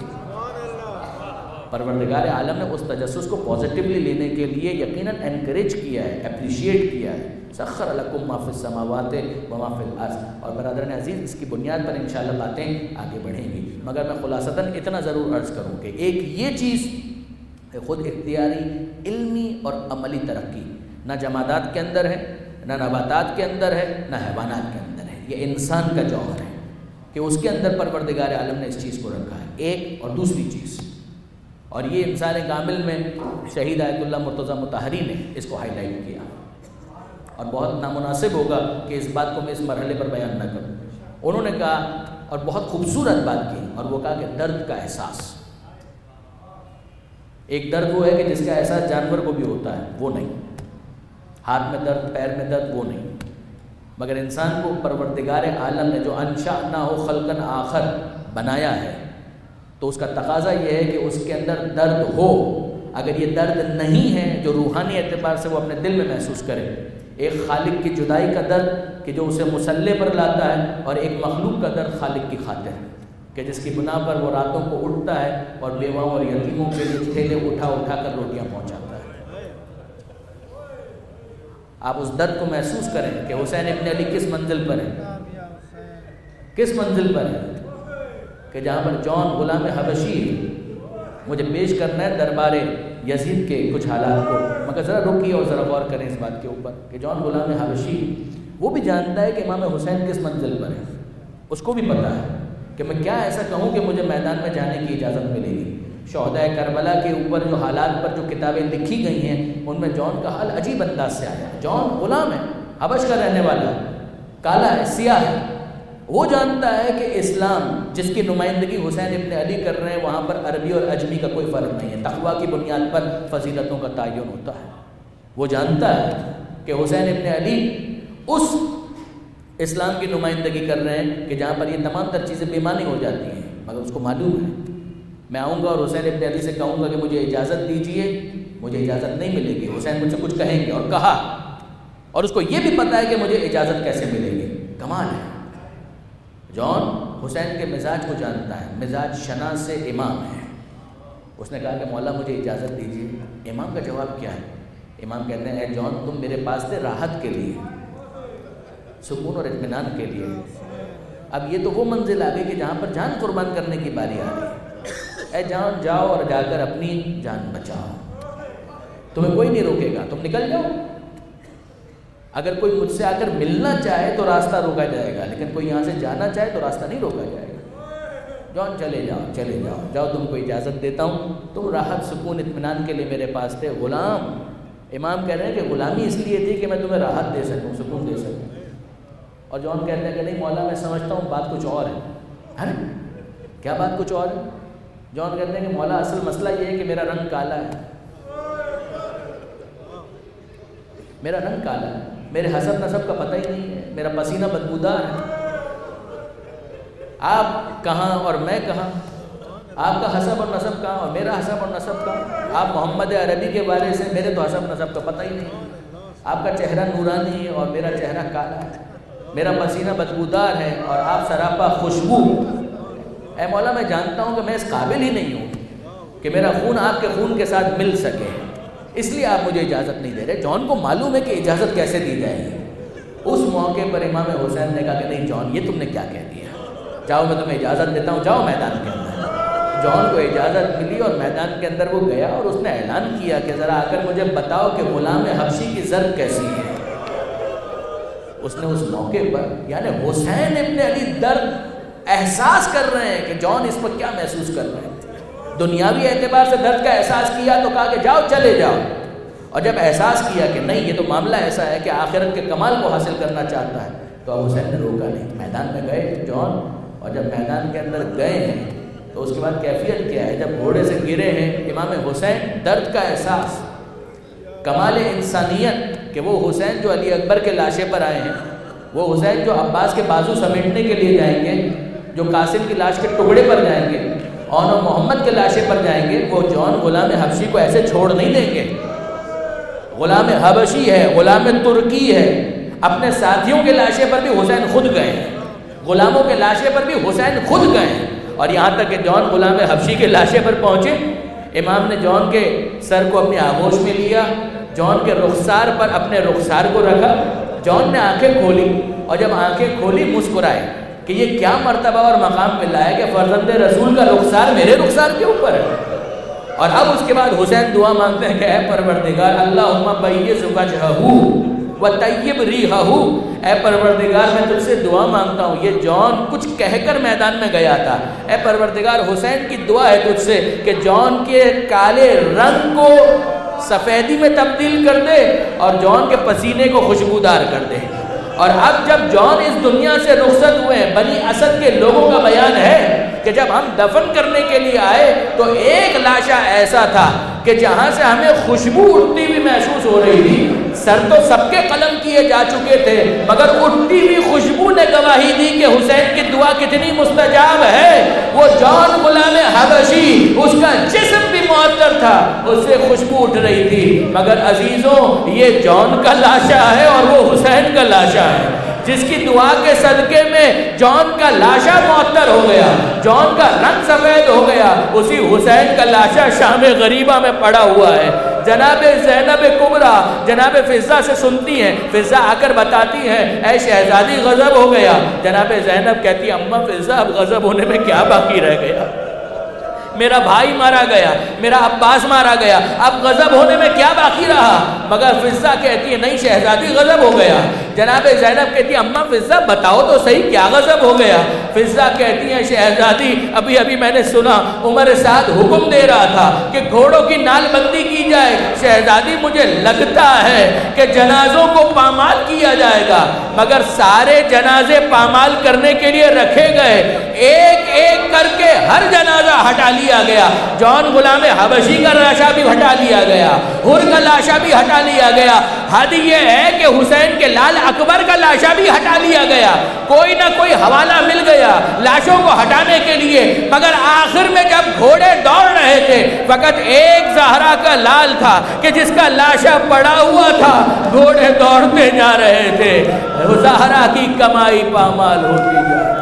پروردگار عالم نے اس تجسس کو پازیٹیولی لینے کے لیے یقیناً انکریج کیا ہے، اپریشیٹ کیا ہے۔ سخر لکم ما فی السماوات و ما فی الارض۔ اور برادران عزیز، اس کی بنیاد پر انشاءاللہ باتیں آگے بڑھیں گی، مگر میں خلاصتاً اتنا ضرور عرض کروں کہ ایک یہ چیز خود اختیاری علمی اور عملی ترقی نہ جمادات کے اندر ہے، نہ نباتات کے اندر ہے، نہ حیوانات کے اندر ہے، یہ انسان کا جوہر ہے کہ اس کے اندر پروردگار عالم نے اس چیز کو رکھا ہے۔ ایک اور دوسری چیز، اور یہ انسان کامل میں شہید آیت اللہ مرتضیٰ مطہری نے اس کو ہائی لائٹ کیا، اور بہت نامناسب ہوگا کہ اس بات کو میں اس مرحلے پر بیان نہ کروں۔ انہوں نے کہا اور بہت خوبصورت بات کی، اور وہ کہا کہ درد کا احساس، ایک درد وہ ہے کہ جس کا احساس جانور کو بھی ہوتا ہے، وہ نہیں، ہاتھ میں درد، پیر میں درد، وہ نہیں، مگر انسان کو پروردگار عالم نے جو انشأنہ خلقا آخر بنایا ہے تو اس کا تقاضا یہ ہے کہ اس کے اندر درد ہو۔ اگر یہ درد نہیں ہے جو روحانی اعتبار سے وہ اپنے دل میں محسوس کرے، ایک خالق کی جدائی کا درد کہ جو اسے مسلح پر لاتا ہے، اور ایک مخلوق کا درد خالق کی خاطر کہ جس کی بنا پر وہ راتوں کو اٹھتا ہے اور بیواؤں اور یتیموں کے لیے تھیلے اٹھا اٹھا کر روٹیاں پہنچاتا ہے۔ آپ اس درد کو محسوس کریں کہ حسین ابن علی کس منزل پر ہے، کس منزل پر ہے، کہ جہاں پر جون غلام حبشی، مجھے پیش کرنا ہے دربار یزید کے کچھ حالات کو، مگر ذرا رکیے اور ذرا غور کریں اس بات کے اوپر کہ جون غلام حبشی وہ بھی جانتا ہے کہ امام حسین کس منزل پر ہے، اس کو بھی پتہ ہے کہ میں کیا ایسا کہوں کہ مجھے میدان میں جانے کی اجازت ملے گی۔ شہداء کربلا کے اوپر جو حالات پر جو کتابیں لکھی گئی ہیں ان میں جون کا حال عجیب انداز سے آیا ہے۔ جون غلام ہے، حبش کا رہنے والا، کالا ہے، سیاہ ہے، وہ جانتا ہے کہ اسلام جس کی نمائندگی حسین ابن علی کر رہے ہیں وہاں پر عربی اور اجمی کا کوئی فرق نہیں ہے، تقویٰ کی بنیاد پر فضیلتوں کا تعین ہوتا ہے۔ وہ جانتا ہے کہ حسین ابن علی اس اسلام کی نمائندگی کر رہے ہیں کہ جہاں پر یہ تمام تر چیزیں بےمانی ہو جاتی ہیں، مگر اس کو معلوم ہے میں آؤں گا اور حسین ابن علی سے کہوں گا کہ مجھے اجازت دیجیے، مجھے اجازت نہیں ملے گی، حسین مجھ سے کچھ کہیں گے، اور کہا، اور اس کو یہ بھی پتہ ہے کہ مجھے اجازت کیسے ملے گی۔ کمال ہے، جان حسین کے مزاج کو جانتا ہے، مزاج شناس سے امام ہے۔ اس نے کہا کہ مولا مجھے اجازت دیجیے۔ امام کا جواب کیا ہے؟ امام کہتے ہیں اے جان تم میرے پاس تھے راحت کے لیے، سکون اور اطمینان کے لیے، اب یہ تو وہ منزل آ گئی کہ جہاں پر جان قربان کرنے کی باری آ رہی ہے۔ اے جان جاؤ اور جا کر اپنی جان بچاؤ، تمہیں کوئی نہیں روکے گا، تم نکل جاؤ۔ اگر کوئی مجھ سے آ کر ملنا چاہے تو راستہ روکا جائے گا، لیکن کوئی یہاں سے جانا چاہے تو راستہ نہیں روکا جائے گا۔ جان چلے جاؤ چلے جاؤ جاؤ تم کو اجازت دیتا ہوں، تم راحت سکون اطمینان کے لیے میرے پاس تھے۔ غلام، امام کہہ رہے ہیں کہ غلامی اس لیے تھی کہ میں تمہیں راحت دے سکوں، سکون دے سکوں۔ اور جان کہتے ہیں کہ نہیں مولا میں سمجھتا ہوں بات کچھ اور ہے۔ ہے کیا بات کچھ اور ہے؟ جان کہتے ہیں کہ مولا اصل مسئلہ یہ ہے کہ میرا رنگ کالا ہے، میرا رنگ کالا ہے، میرے حسب نسب کا پتہ ہی نہیں ہے، میرا پسینہ بدبودار ہے۔ آپ کہاں اور میں کہاں، آپ کا حسب اور نسب کہاں اور میرا حسب اور نسب کہاں، آپ محمد عربی کے بارے سے، میرے تو حسب نسب کا پتہ ہی نہیں، آپ کا چہرہ نورانی ہے اور میرا چہرہ کالا ہے، میرا پسینہ بدبودار ہے اور آپ سراپا خوشبو۔ اے مولا میں جانتا ہوں کہ میں اس قابل ہی نہیں ہوں کہ میرا خون آپ کے خون کے ساتھ مل سکے، اس لیے آپ مجھے اجازت نہیں دے رہے۔ جان کو معلوم ہے کہ اجازت کیسے دی جائے گی۔ اس موقع پر امام حسین نے کہا کہ نہیں جان یہ تم نے کیا کہہ دیا، جاؤ میں تمہیں اجازت دیتا ہوں، جاؤ میدان کے اندر۔ جان کو اجازت ملی اور میدان کے اندر وہ گیا اور اس نے اعلان کیا کہ ذرا آ کر مجھے بتاؤ کہ غلام حبشی کی ضرب کیسی ہے۔ اس نے اس موقع پر یعنی حسین ابن علی درد احساس کر رہے ہیں کہ جان اس پر کیا محسوس کر رہے ہیں، دنیاوی اعتبار سے درد کا احساس کیا تو کہا کہ جاؤ چلے جاؤ، اور جب احساس کیا کہ نہیں یہ تو معاملہ ایسا ہے کہ آخرت کے کمال کو حاصل کرنا چاہتا ہے تو اب حسین نے روکا نہیں، میدان میں گئے جان، اور جب میدان کے اندر گئے ہیں تو اس کے بعد کیفیت کیا ہے، جب گھوڑے سے گرے ہیں امام حسین، درد کا احساس، کمال انسانیت کہ وہ حسین جو علی اکبر کے لاشے پر آئے ہیں، وہ حسین جو عباس کے بازو سمیٹنے کے لیے جائیں گے، جو قاسم کی لاش کے ٹکڑے پر جائیں گے اور محمد کے لاشے پر جائیں گے، وہ جان غلام حبشی کو ایسے چھوڑ نہیں دیں گے۔ غلام حبشی ہے، غلام ترکی ہے، اپنے ساتھیوں کے لاشے پر بھی حسین خود گئے ہیں، غلاموں کے لاشے پر بھی حسین خود گئے ہیں، اور یہاں تک کہ جان غلام حبشی کے لاشے پر پہنچے، امام نے جان کے سر کو اپنی آغوش میں لیا، جان کے رخسار پر اپنے رخسار کو رکھا، جان نے آنکھیں کھولی، اور جب آنکھیں کھولی مسکرائے کہ یہ کیا مرتبہ اور مقام ملا ہے کہ فرزند رسول کا رخسار میرے رخسار کے اوپر ہے۔ اور اب اس کے بعد حسین دعا مانگتے ہیں کہ اے پروردگار اللہم بیض وجہہ وطیب ریحہ، اے پروردگار میں تجھ سے دعا مانگتا ہوں، یہ جان کچھ کہہ کر میدان میں گیا تھا، اے پروردگار حسین کی دعا ہے تجھ سے کہ جان کے کالے رنگ کو سفیدی میں تبدیل کر دے اور جان کے پسینے کو خوشبودار کر دے۔ اور اب جب جان اس دنیا سے رخصت ہوئے، بنی اسد کے لوگوں کا بیان ہے کہ جب ہم دفن کرنے کے لیے آئے تو ایک لاشا ایسا تھا کہ جہاں سے ہمیں خوشبو اٹھتی ہوئی محسوس ہو رہی تھی، سر تو سب کے قلم کیے جا چکے تھے مگر اٹھتی ہوئی خوشبو نے گواہی دی کہ حسین کی دعا کتنی مستجاب ہے۔ وہ جان غلام حبشی، اس کا جسم بھی معطر تھا، اس سے خوشبو اٹھ رہی تھی، مگر عزیزوں یہ جان کا لاشا ہے اور وہ حسین کا لاشا ہے، جس کی دعا کے صدقے میں جان کا لاشا معطر ہو گیا، جان کا رنگ سفید ہو گیا، اسی حسین کا لاشا شام غریبہ میں پڑا ہوا ہے۔ جناب زینب کبریٰ جناب فضہ سے سنتی ہیں، فضہ آ کر بتاتی ہیں اے شہزادی غضب ہو گیا، جناب زینب کہتی ہے اماں فضہ اب غضب ہونے میں کیا باقی رہ گیا، میرا بھائی مارا گیا، میرا عباس مارا گیا، اب غضب ہونے میں کیا باقی رہا؟ مگر فضہ کہتی ہے نہیں شہزادی غضب ہو گیا۔ جناب زینب کہتی ہے اماں فضہ بتاؤ تو صحیح کیا غضب ہو گیا؟ فضہ کہتی ہے شہزادی ابھی ابھی میں نے سنا عمر سعد حکم دے رہا تھا کہ گھوڑوں کی نال بندی کی جائے، شہزادی مجھے لگتا ہے کہ جنازوں کو پامال کیا جائے گا، مگر سارے جنازے پامال کرنے کے لیے رکھے گئے، ایک ایک کر کے ہر جنازہ ہٹا لیا گیا۔ جون غلام حبشی کا لاشا بھی ہٹا لیا گیا، حر کا لاشا بھی ہٹا لیا گیا، حد یہ ہے کہ حسین کے لال اکبر کا لاشا بھی ہٹا لیا گیا۔ کوئی نہ کوئی حوالہ مل گیا لاشوں کو ہٹانے کے لیے، مگر آخر میں جب گھوڑے دوڑ رہے تھے فقط ایک زہرا کا لال تھا کہ جس کا لاشا پڑا ہوا تھا، گھوڑے دوڑتے جا رہے تھے، زہرا کی کمائی پامال ہوتی جا رہی۔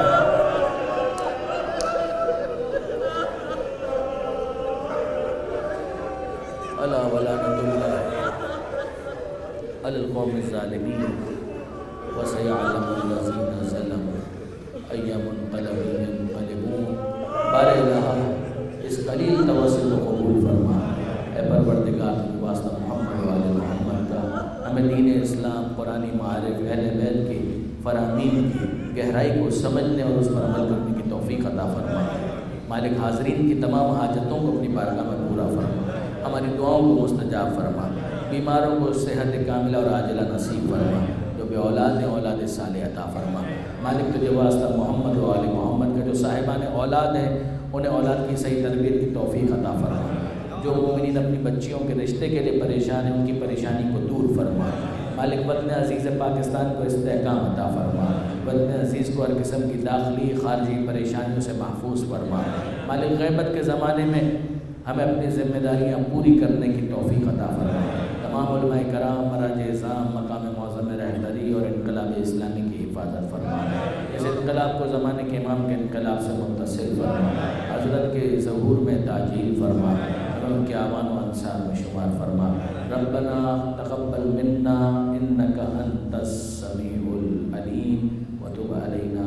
الا ولعنۃ اللہ علی القوم الظالمین وسیعلم الذین ظلموا ای منقلب ینقلبون۔ بار الہ اس قلیل توسل کو قبول فرما، اے پروردگار واسطہ محمد و آل محمد کا ہمیں دین اسلام، قرآنی معارف، اہل بیت کی فرامین کی گہرائی کو سمجھنے اور اس پر عمل کرنے کی توفیق عطا فرما۔ مالک حاضرین کی تمام حاجتوں کو اپنی بارگاہ میں پورا فرما، ہماری دعاؤں کو مستجاب فرما، بیماروں کو صحت کاملہ اور عاجلہ نصیب فرما، جو بے اولاد ہیں اولاد صالح عطا فرما۔ مالک تجھے واسطہ محمد و آل محمد کا جو صاحبان اولاد ہیں انہیں اولاد کی صحیح تربیت کی توفیق عطا فرما، جو مومنین اپنی بچیوں کے رشتے کے لیے پریشان ہیں ان کی پریشانی کو دور فرما۔ مالک وطن عزیز پاکستان کو استحکام عطا فرما، وطن عزیز کو ہر قسم کی داخلی خارجی پریشانیوں سے محفوظ فرما۔ مالک غیبت کے زمانے میں ہمیں اپنی ذمہ داریاں پوری کرنے کی توفیق عطا فرما۔ تمام علماء کرام، مراجع اعظام، مقام معظم رہبری اور انقلاب اسلامی کی حفاظت فرما۔ اس انقلاب کو زمانے کے امام کے انقلاب سے متصل فرما، حضرت کے ظہور میں تعجیل فرما، اور ان کے اعوان و انصار میں شمار فرما۔ ربنا تقبل منا انک انت السمیع العلیم وتب علینا